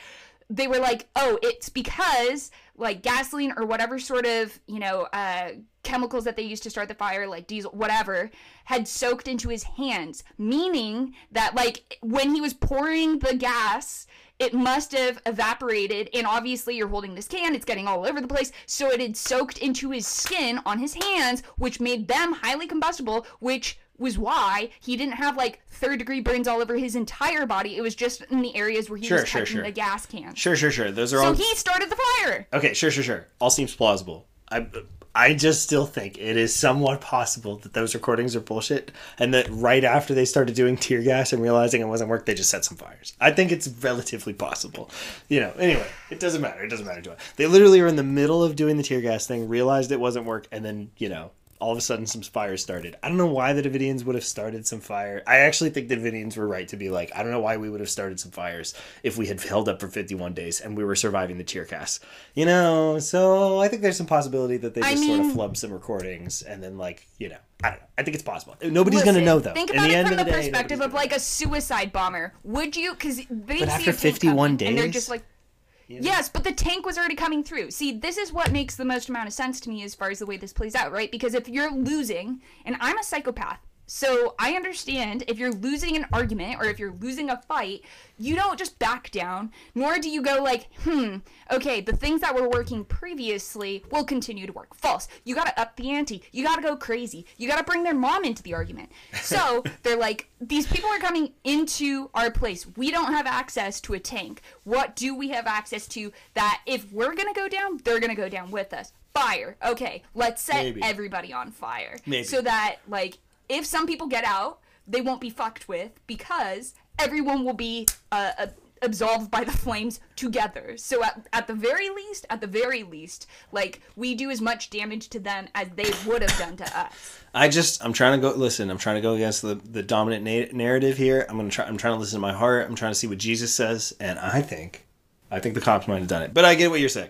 B: they were like, oh, it's because like gasoline or whatever sort of, you know, uh, chemicals that they used to start the fire, like diesel, whatever, had soaked into his hands, meaning that like when he was pouring the gas, it must have evaporated, and obviously you're holding this can, it's getting all over the place, so it had soaked into his skin on his hands, which made them highly combustible, which was why he didn't have like third degree burns all over his entire body. It was just in the areas where he
C: Sure,
B: was
C: sure,
B: touching
C: sure.
B: the gas can.
C: Sure, sure, sure. Those are
B: So
C: all.
B: he started the fire.
C: Okay, sure, sure, sure. All seems plausible. I, I just still think it is somewhat possible that those recordings are bullshit, and that right after they started doing tear gas and realizing it wasn't work, they just set some fires. I think it's relatively possible. You know, anyway, it doesn't matter. It doesn't matter to us. They literally were in the middle of doing the tear gas thing, realized it wasn't work, and then, you know, all of a sudden some fires started. I don't know why the Davidians would have started some fire. I actually think the Davidians were right to be like, I don't know why we would have started some fires if we had held up for fifty-one days and we were surviving the tear gas. You know, so I think there's some possibility that they
B: I
C: just sort
B: mean-
C: of flubbed some recordings and then like, you know, I don't know. I think it's possible. Nobody's
B: Listen,
C: going to know though.
B: Think
C: In
B: about
C: the
B: it
C: end
B: from
C: of
B: the,
C: the day,
B: perspective
C: nobody's
B: of
C: gonna
B: like a suicide bomber. Would you? Because they
C: But
B: see
C: after
B: a tank
C: fifty-one
B: coming, and they're
C: days?
B: just like,
C: know?
B: yes, but the tank was already coming through. See, this is what makes the most amount of sense to me as far as the way this plays out, right? Because if you're losing, and I'm a psychopath, so I understand if you're losing an argument or if you're losing a fight, you don't just back down, nor do you go like, hmm, okay, the things that were working previously will continue to work. False. You gotta up the ante. You gotta go crazy. You gotta bring their mom into the argument. So they're like, these people are coming into our place. We don't have access to a tank. What do we have access to that if we're gonna go down, they're gonna go down with us? Fire. Okay, let's set
C: Maybe.
B: everybody on fire.
C: Maybe.
B: So that, like, if some people get out, they won't be fucked with because everyone will be uh, uh, absolved by the flames together. So at, at the very least, at the very least, like, we do as much damage to them as they would have done to us.
C: I just, I'm trying to go, listen, I'm trying to go against the, the dominant na- narrative here. I'm going to try, I'm trying to listen to my heart. I'm trying to see what Jesus says. And I think, I think the cops might have done it. But I get what you're saying.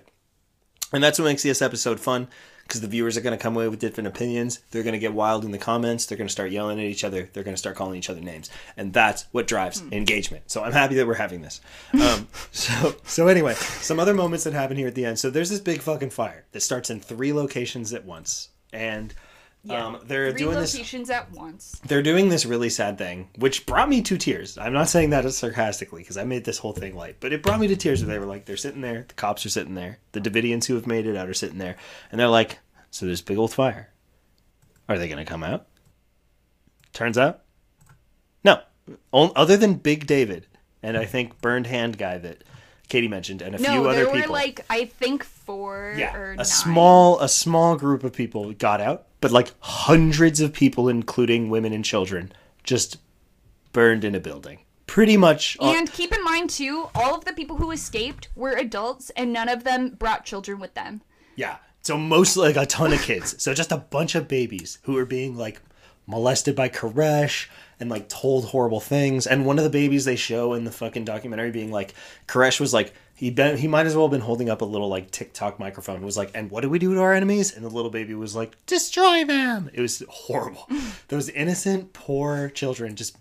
C: And that's what makes this episode fun. Because the viewers are going to come away with different opinions. They're going to get wild in the comments. They're going to start yelling at each other. They're going to start calling each other names. And that's what drives
B: Hmm.
C: engagement. So I'm happy that we're having this. Um, so so anyway, some other moments that happen here at the end. So there's this big fucking fire that starts in three locations at once. And
B: Yeah.
C: um, they're
B: Three
C: doing this...
B: locations at once.
C: They're doing this really sad thing, which brought me to tears. I'm not saying that sarcastically, because I made this whole thing light, but it brought me to tears where they were like, they're sitting there, the cops are sitting there, the Davidians who have made it out are sitting there, and they're like, so there's big old fire. Are they going to come out? Turns out, no. O- Other than Big David, and I think Burned Hand guy that Katie mentioned, and a
B: No,
C: few other
B: there were
C: people.
B: like, I think four
C: Yeah,
B: or
C: a
B: nine.
C: small a small group of people got out, but like hundreds of people, including women and children, just burned in a building. Pretty much. all-
B: And keep in mind, too, all of the people who escaped were adults, and none of them brought children with them.
C: yeah. So mostly like a ton of kids. So just a bunch of babies who were being like molested by Koresh and like told horrible things. And one of the babies they show in the fucking documentary being like, Koresh was like, he been, he might as well have been holding up a little like TikTok microphone. It was like, and what do we do to our enemies? And the little baby was like, destroy them. It was horrible. Those innocent, poor children just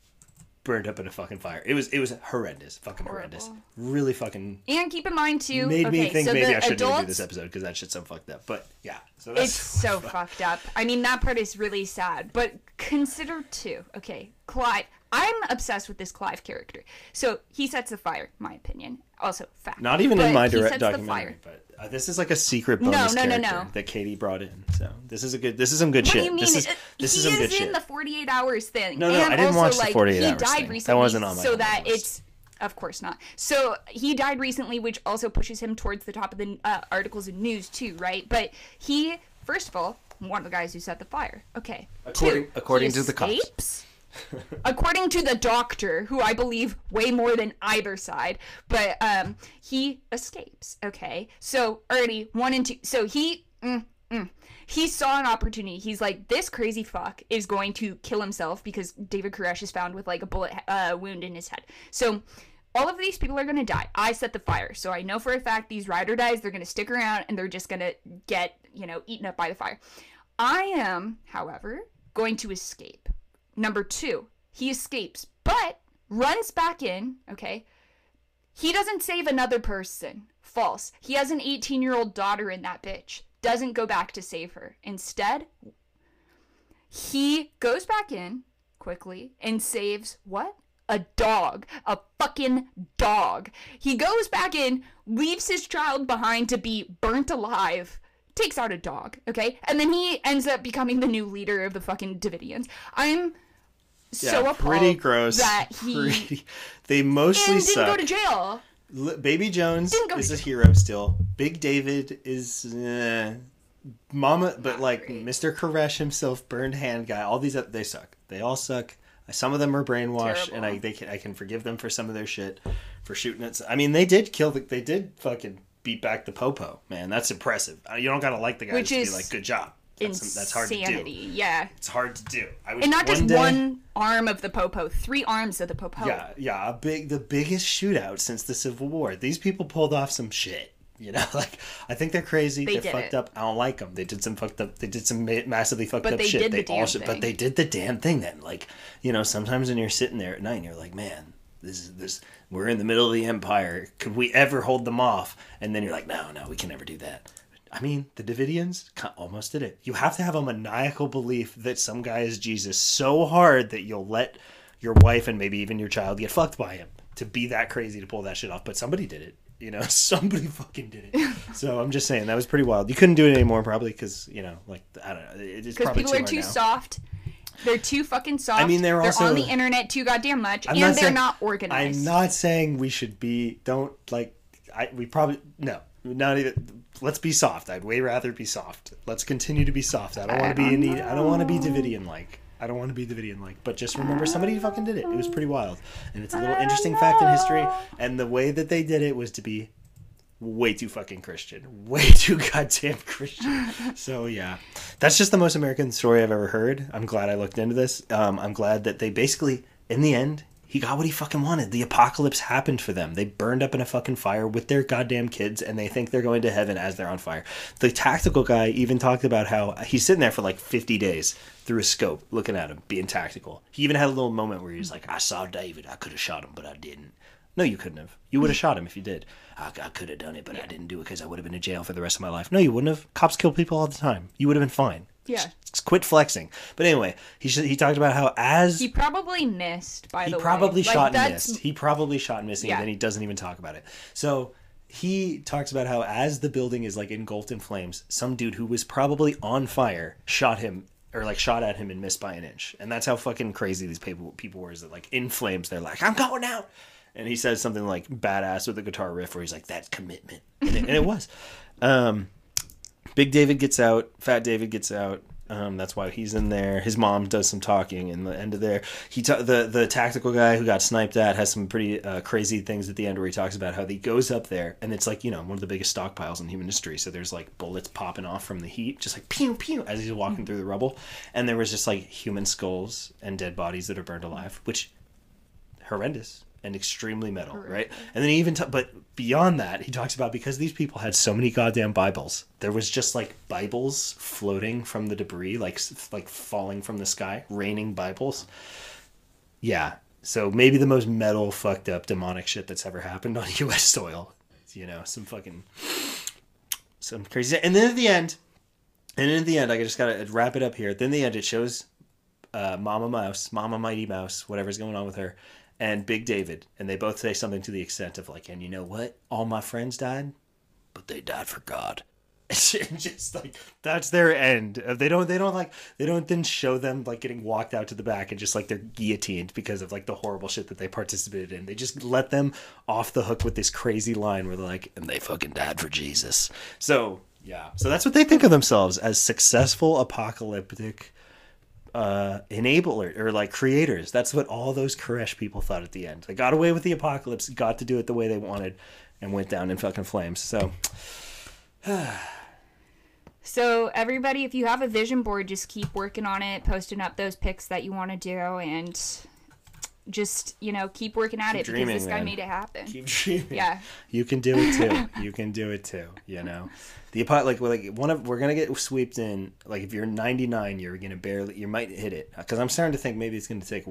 C: burned up in a fucking fire. It was it was horrendous. Fucking horrendous.
B: Horrible.
C: Really fucking
B: And keep in mind, too,
C: made
B: okay,
C: me think
B: so
C: maybe
B: the
C: I shouldn't even do
B: adults,
C: this episode because that shit's so fucked up. But yeah. So that's
B: it's so fucked up. I mean, that part is really sad. But consider, too, okay, Clive. I'm obsessed with this Clive character. So he sets the fire, my opinion. Also, fact.
C: Not even
B: But
C: in my
B: he
C: direct
B: sets the
C: documentary,
B: fire.
C: but uh, this is like a secret
B: No,
C: bonus
B: no, no,
C: character
B: no.
C: that Katie brought in. So this is a good. This is some good
B: What
C: shit.
B: do you mean?
C: This is
B: It-
C: this
B: he
C: is some good
B: in
C: shit.
B: the forty-eight hours thing.
C: No, no,
B: and
C: I didn't
B: also,
C: watch the
B: like,
C: forty-eight
B: he
C: hours
B: died
C: thing. That
B: recently,
C: wasn't on my
B: so
C: own
B: that
C: list.
B: it's, of course not. So he died recently, which also pushes him towards the top of the uh, articles and news too, right? But he, first of all, one of the guys who set the fire. Okay.
C: According-
B: Two,
C: according
B: he
C: to the cops.
B: escapes. According to the doctor, who I believe way more than either side, but um, he escapes. Okay, so already one and two. So he, mm, mm, he saw an opportunity. He's like, this crazy fuck is going to kill himself because David Koresh is found with like a bullet uh, wound in his head. So all of these people are gonna die. I set the fire, so I know for a fact these ride or dies, they're gonna stick around and they're just gonna get, you know, eaten up by the fire. I am, however, going to escape. Number two, he escapes, but runs back in, okay? He doesn't save another person. False. He has an eighteen-year-old daughter in that bitch. Doesn't go back to save her. Instead, he goes back in quickly and saves what? A dog. A fucking dog. He goes back in, leaves his child behind to be burnt alive, takes out a dog, okay? And then he ends up becoming the new leader of the fucking Davidians. I'm so
C: yeah,
B: appalled
C: pretty gross.
B: that he
C: pretty, they mostly
B: and didn't
C: suck.
B: go to jail.
C: L- Baby Jones
B: Didn't go
C: is
B: to
C: a
B: jail.
C: hero still. Big David is uh, Mama, but like
B: great.
C: Mister Koresh himself, burned hand guy. All these they suck. They all suck. Some of them are brainwashed,
B: Terrible.
C: and I they can, I can forgive them for some of their shit, for shooting it. I mean, they did kill the, they did fucking beat back the Popo, man. That's impressive. You don't gotta like the guy
B: Which
C: to be
B: is
C: like, good job. That's, that's hard to do.
B: Insanity, yeah.
C: It's hard to do. I was,
B: And not just
C: one day,
B: one arm of the Popo, three arms of the Popo.
C: Yeah, yeah, a big, the biggest shootout since the Civil War. These people pulled off some shit. You know, like, I think they're crazy.
B: They
C: They are
B: did
C: fucked
B: it.
C: up. I don't like them. They did some fucked up. They did some ma- massively fucked
B: But
C: up
B: they
C: shit.
B: did the
C: they
B: damn
C: also,
B: thing.
C: but they did the damn thing. Then, like, you know, sometimes when you're sitting there at night, and you're like, man, this is this. We're in the middle of the empire. Could we ever hold them off? And then you're like, no, no, we can never do that. I mean, the Davidians ca- almost did it. You have to have a maniacal belief that some guy is Jesus so hard that you'll let your wife and maybe even your child get fucked by him to be that crazy to pull that shit off. But somebody did it. You know, somebody fucking did it. So I'm just saying that was pretty wild. You couldn't do it anymore probably because, you know, like, I don't know. It's
B: Because
C: probably
B: people
C: too
B: are
C: hard
B: too
C: now.
B: soft. They're too fucking soft.
C: I mean, they're also-
B: on the internet too goddamn much,
C: I'm
B: and
C: not
B: they're
C: saying-
B: not organized.
C: I'm not saying we should be, don't, like, I we probably, no. Not even, let's be soft. I'd way rather be soft. Let's continue to be soft. I don't want to be in need. I don't want to be Davidian-like. I don't want to be Davidian-like. But just remember, somebody fucking did it. It was pretty wild. And it's a little interesting fact in history. And the way that they did it was to be way too fucking Christian. Way too goddamn Christian. So, yeah. That's just the most American story I've ever heard. I'm glad I looked into this. Um, I'm glad that they basically, in the end, he got what he fucking wanted. The apocalypse happened for them. They burned up in a fucking fire with their goddamn kids, and they think they're going to heaven as they're on fire. The tactical guy even talked about how he's sitting there for like fifty days through a scope, looking at him, being tactical. He even had a little moment where he was like, I saw David. I could have shot him, but I didn't. No, you couldn't have. You would have shot him if you did. I, I could have done it, but I didn't do it because I would have been in jail for the rest of my life. No, you wouldn't have. Cops kill people all the time. You would have been fine.
B: Yeah.
C: Just quit flexing. But anyway, he sh- he talked about how as
B: He probably missed, by
C: he
B: the way.
C: probably
B: Like,
C: shot and
B: that's-
C: missed. He probably shot and missed,
B: Yeah.
C: and then he doesn't even talk about it. So he talks about how as the building is like engulfed in flames, some dude who was probably on fire shot him or like shot at him and missed by an inch. And that's how fucking crazy these people people were. Is that like in flames? They're like, I'm going out. And he says something like badass with a guitar riff where he's like, that's commitment. And it, and it was. Um, Big David gets out. Fat David gets out. Um, that's why he's in there. His mom does some talking in the end of there. He ta- the the tactical guy who got sniped at has some pretty uh, crazy things at the end where he talks about how he goes up there and it's like, you know, one of the biggest stockpiles in human history. So there's like bullets popping off from the heat, just like pew pew as he's walking through the rubble. And there was just like human skulls and dead bodies that are burned alive, which horrendous and extremely metal, right? And then he even, t- but beyond that, he talks about because these people had so many goddamn Bibles, there was just like Bibles floating from the debris, like like falling from the sky, raining Bibles. Yeah, so maybe the most metal, fucked up, demonic shit that's ever happened on U S soil. You know, some fucking, some crazy. And then at the end, and then at the end, I just gotta wrap it up here. Then at the end, it shows uh, Mama Mouse, Mama Mighty Mouse, whatever's going on with her, and Big David, and they both say something to the extent of like, and you know what? All my friends died, but they died for God. And just like that's their end. They don't. They don't like. They don't then show them like getting walked out to the back and just like they're guillotined because of like the horrible shit that they participated in. They just let them off the hook with this crazy line where they're like, and they fucking died for Jesus. So yeah. So that's what they think of themselves as successful apocalyptic uh enabler or like creators. That's what all those Koresh people thought at the end. They got away with the apocalypse, got to do it the way they wanted, and went down in fucking flames. So
B: So everybody, if you have a vision board, just keep working on it, posting up those pics that you want to do, and just, you know, keep working at
C: Keep
B: it
C: dreaming,
B: because this guy
C: man.
B: made it happen.
C: keep dreaming.
B: Yeah.
C: You can do it too. You can do it too. You know, the apo- like like one of we're gonna get swept in. Like if you're ninety-nine, you're gonna barely you might hit it because I'm starting to think maybe it's gonna take a while.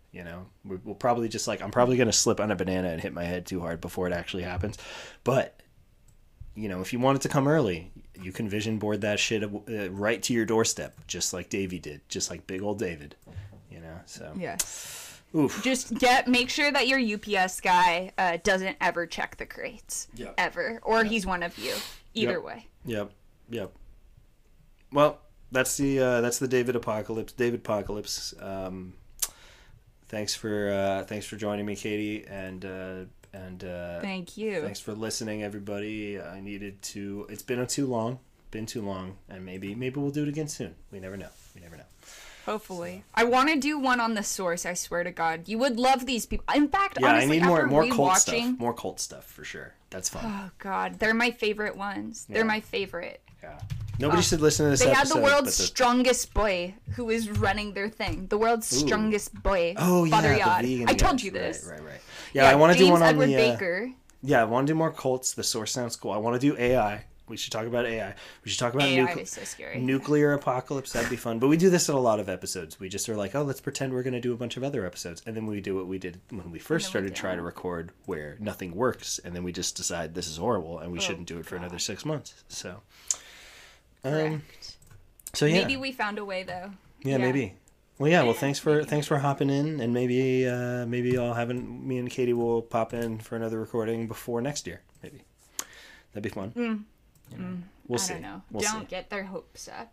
C: You know, we- we'll probably just like I'm probably gonna slip on a banana and hit my head too hard before it actually happens. But you know, if you want it to come early, you can vision board that shit uh, right to your doorstep, just like Davey did, just like big old David. You know, so
B: Yes.
C: oof.
B: Just get make sure that your U P S guy uh, doesn't ever check the crates.
C: Yep.
B: Ever. Or he's one of you. Either
C: Yep.
B: way.
C: Yep, yep. Well, that's the uh, that's the David Apocalypse. David Apocalypse. Um, thanks for uh, thanks for joining me, Katie, and uh, and uh,
B: Thank you.
C: thanks for listening, everybody. I needed to. It's been too long. Been too long, and maybe maybe we'll do it again soon. We never know. We never know.
B: Hopefully. I want to do one on the source, I swear to God. You would love these people. In fact,
C: Yeah,
B: honestly,
C: I need more
B: after
C: more cult stuff.
B: rewatching-
C: More cult stuff for sure. That's fun.
B: Oh, God. They're my favorite ones. They're
C: Yeah.
B: my favorite.
C: Yeah. Nobody should listen to this
B: They had
C: episode.
B: the
C: but
B: world's strongest boy who was running their thing. The world's
C: Ooh.
B: strongest boy.
C: Oh yeah,
B: Father
C: the
B: Yod.
C: vegan
B: I told
C: guys.
B: you this.
C: Right, right, right. Yeah, I want to do
B: James
C: one on
B: Edward
C: the. Uh,
B: Baker.
C: Yeah, I want to do more cults. The source sounds cool. I want to do A I. We should talk about A I. We should talk about
B: A I
C: nucle-
B: is so scary.
C: nuclear apocalypse. That'd be fun. But we do this in a lot of episodes. We just are like, oh, let's pretend we're going to do a bunch of other episodes. And then we do what we did when we first
B: And then we
C: started trying to
B: don't.
C: record where nothing works. And then we just decide this is horrible and we shouldn't do it for another six months. So, um,
B: Correct.
C: so yeah.
B: Maybe we found a way, though.
C: Yeah, maybe. Well, yeah. Well, thanks for thanks for hopping in, and maybe uh, maybe I'll have an, me and Katie will pop in for another recording before next year. Maybe that'd be fun.
B: Mm.
C: You know,
B: Mm.
C: We'll
B: I
C: see.
B: don't know.
C: We'll
B: don't
C: see.
B: get their hopes up.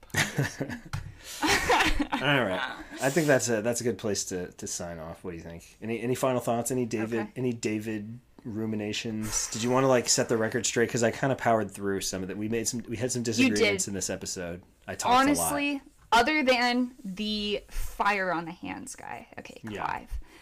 C: All right. I think that's a that's a good place to, to sign off. What do you think? Any any final thoughts? Any David
B: Okay.
C: any David ruminations? Did you want to like set the record straight? Because I kind of powered through some of that. We made some. We had some disagreements in this episode. I talked a lot.
B: Honestly, other than the fire on the hands guy. Okay, Clive.
C: Yeah.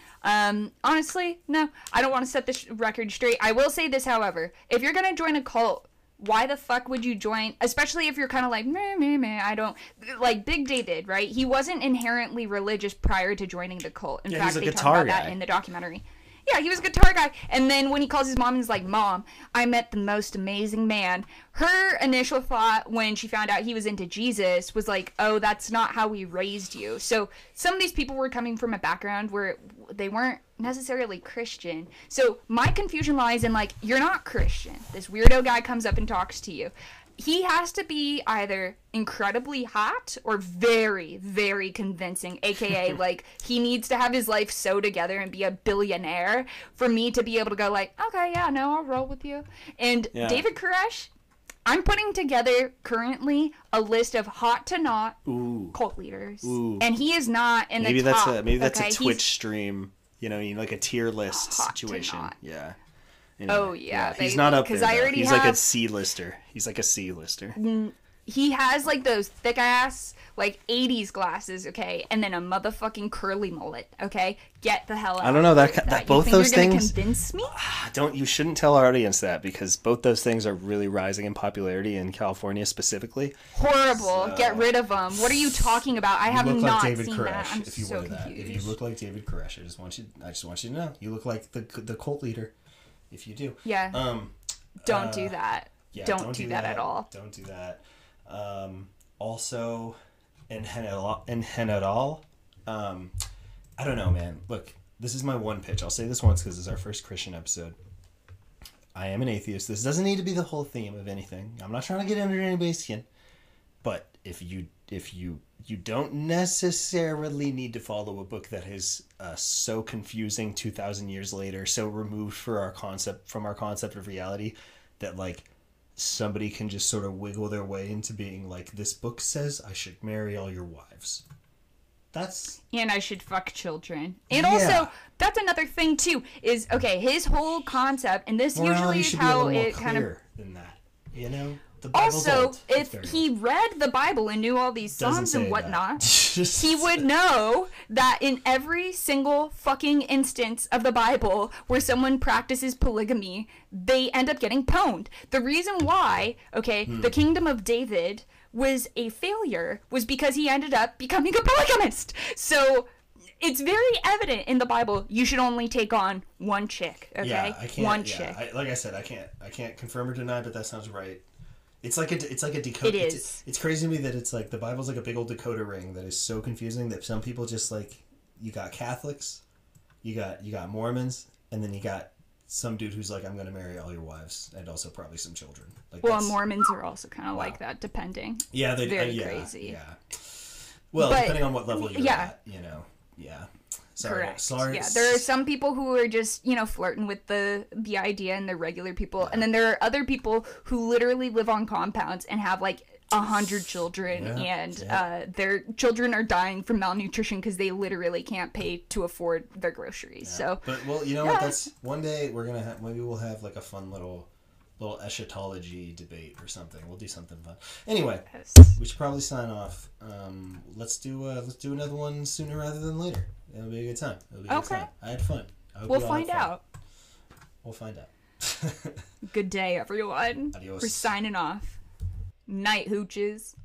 B: Um, honestly, no, I don't want to set the sh- record straight. I will say this, however, if you're gonna join a cult, why the fuck would you join? Especially if you're kind of like, meh, meh, meh, I don't like Big David, right? He wasn't inherently religious prior to joining the cult. In
C: Yeah,
B: fact,
C: he's a
B: they talk
C: guitar
B: about
C: guy.
B: that in the documentary. Yeah, he was a guitar guy. And then when he calls his mom, he's like, Mom, I met the most amazing man. Her initial thought when she found out he was into Jesus was like, oh, that's not how we raised you. So some of these people were coming from a background where they weren't necessarily Christian. So my confusion lies in like, you're not Christian. This weirdo guy comes up and talks to you. He has to be either incredibly hot or very, very convincing, aka like he needs to have his life so together and be a billionaire for me to be able to go like, okay, yeah, no, I'll roll with you. And
C: Yeah.
B: David Koresh, I'm putting together currently a list of hot to not
C: Ooh.
B: cult leaders,
C: Ooh.
B: and he is not in
C: Maybe
B: the top.
C: that's a maybe that's
B: okay?
C: a
B: He's-
C: Twitch stream. You know, you know, like a tier list
B: Hot to
C: situation.
B: not.
C: Yeah.
B: Oh,
C: Anyway,
B: yeah,
C: He's
B: baby,
C: not up
B: 'cause
C: there.
B: I
C: though.
B: already
C: He's like a
B: have-
C: C lister. He's like a C lister.
B: He has like those thick ass like eighties glasses, okay, and then a motherfucking curly mullet, okay. Get the hell out.
C: I don't know, that-
B: with
C: that-
B: You
C: both
B: think
C: those
B: you're gonna
C: things-
B: Convince me?
C: Don't you shouldn't tell our audience that because both those things are really rising in popularity in California specifically.
B: Horrible.
C: So-
B: Get rid of them. What are you talking about? I have
C: you look
B: not
C: like David
B: seen
C: Koresh
B: that. I'm
C: if you
B: so
C: wear that.
B: confused.
C: If you look like David Koresh, I just want you. I just want you to know you look like the the cult leader. If you do,
B: Yeah.
C: Um,
B: don't
C: uh,
B: do that.
C: yeah,
B: don't, do, that, at all.
C: Don't do that. Um, also, in general, in general, um, I don't know, man. Look, this is my one pitch. I'll say this once because it's our first Christian episode. I am an atheist. This doesn't need to be the whole theme of anything. I'm not trying to get under anybody's skin. But if you if you you don't necessarily need to follow a book that is uh, so confusing two thousand years later, so removed for our concept from our concept of reality that like somebody can just sort of wiggle their way into being like, this book says I should marry all your wives. That's
B: And I should fuck children. And
C: Yeah.
B: also, that's another thing too. Is okay. His whole concept, and this
C: morality
B: usually is
C: should be a
B: how
C: little more
B: it kind of.
C: clear than that. You know, the Bible's
B: Also,
C: old. It's
B: if
C: very
B: he
C: old.
B: read the Bible and knew all these
C: Doesn't
B: psalms
C: say
B: and
C: that.
B: whatnot,
C: Just-
B: he would know that in every single fucking instance of the Bible where someone practices polygamy, they end up getting pwned. The reason why, okay,
C: Hmm.
B: the kingdom of David was a failure was because he ended up becoming a polygamist. So it's very evident in the Bible you should only take on one chick, okay?
C: Yeah, I can't.
B: one
C: yeah,
B: chick.
C: I, like I said, I can't. I can't confirm or deny, but that sounds right. It's like a. It's like a decoder.
B: It
C: It's,
B: is.
C: it's crazy to me that it's like the Bible's like a big old decoder ring that is so confusing that some people just like. You got Catholics, you got you got Mormons, and then you got some dude who's like, I'm gonna marry all your wives, and also probably some children. Like,
B: well,
C: that's-
B: Mormons are also kind of
C: Wow.
B: like that, depending.
C: yeah, they
B: very
C: uh, yeah,
B: crazy.
C: Yeah. Well,
B: But-
C: depending on what level you're
B: yeah.
C: at, you know. Yeah. Sorry.
B: Correct.
C: Sorry.
B: Yeah, there are some people who are just, you know, flirting with the the idea and they're regular people, and then there are other people who literally live on compounds and have like a hundred children,
C: Yeah,
B: and
C: yeah.
B: uh, their children are dying from malnutrition because they literally can't pay to afford their groceries. So
C: But well, you know
B: Yeah.
C: what? That's one day we're gonna have. Maybe we'll have like a fun little, little eschatology debate or something. We'll do something fun. Anyway, we should probably sign off. Um, let's do uh, let's do another one sooner rather than later. It'll be a good time. It'll be a good
B: Okay.
C: time. I had fun. I hope
B: we'll
C: you all had
B: find
C: fun.
B: out.
C: We'll find out.
B: Good day, everyone.
C: Adios.
B: We're signing off. Night, hooches.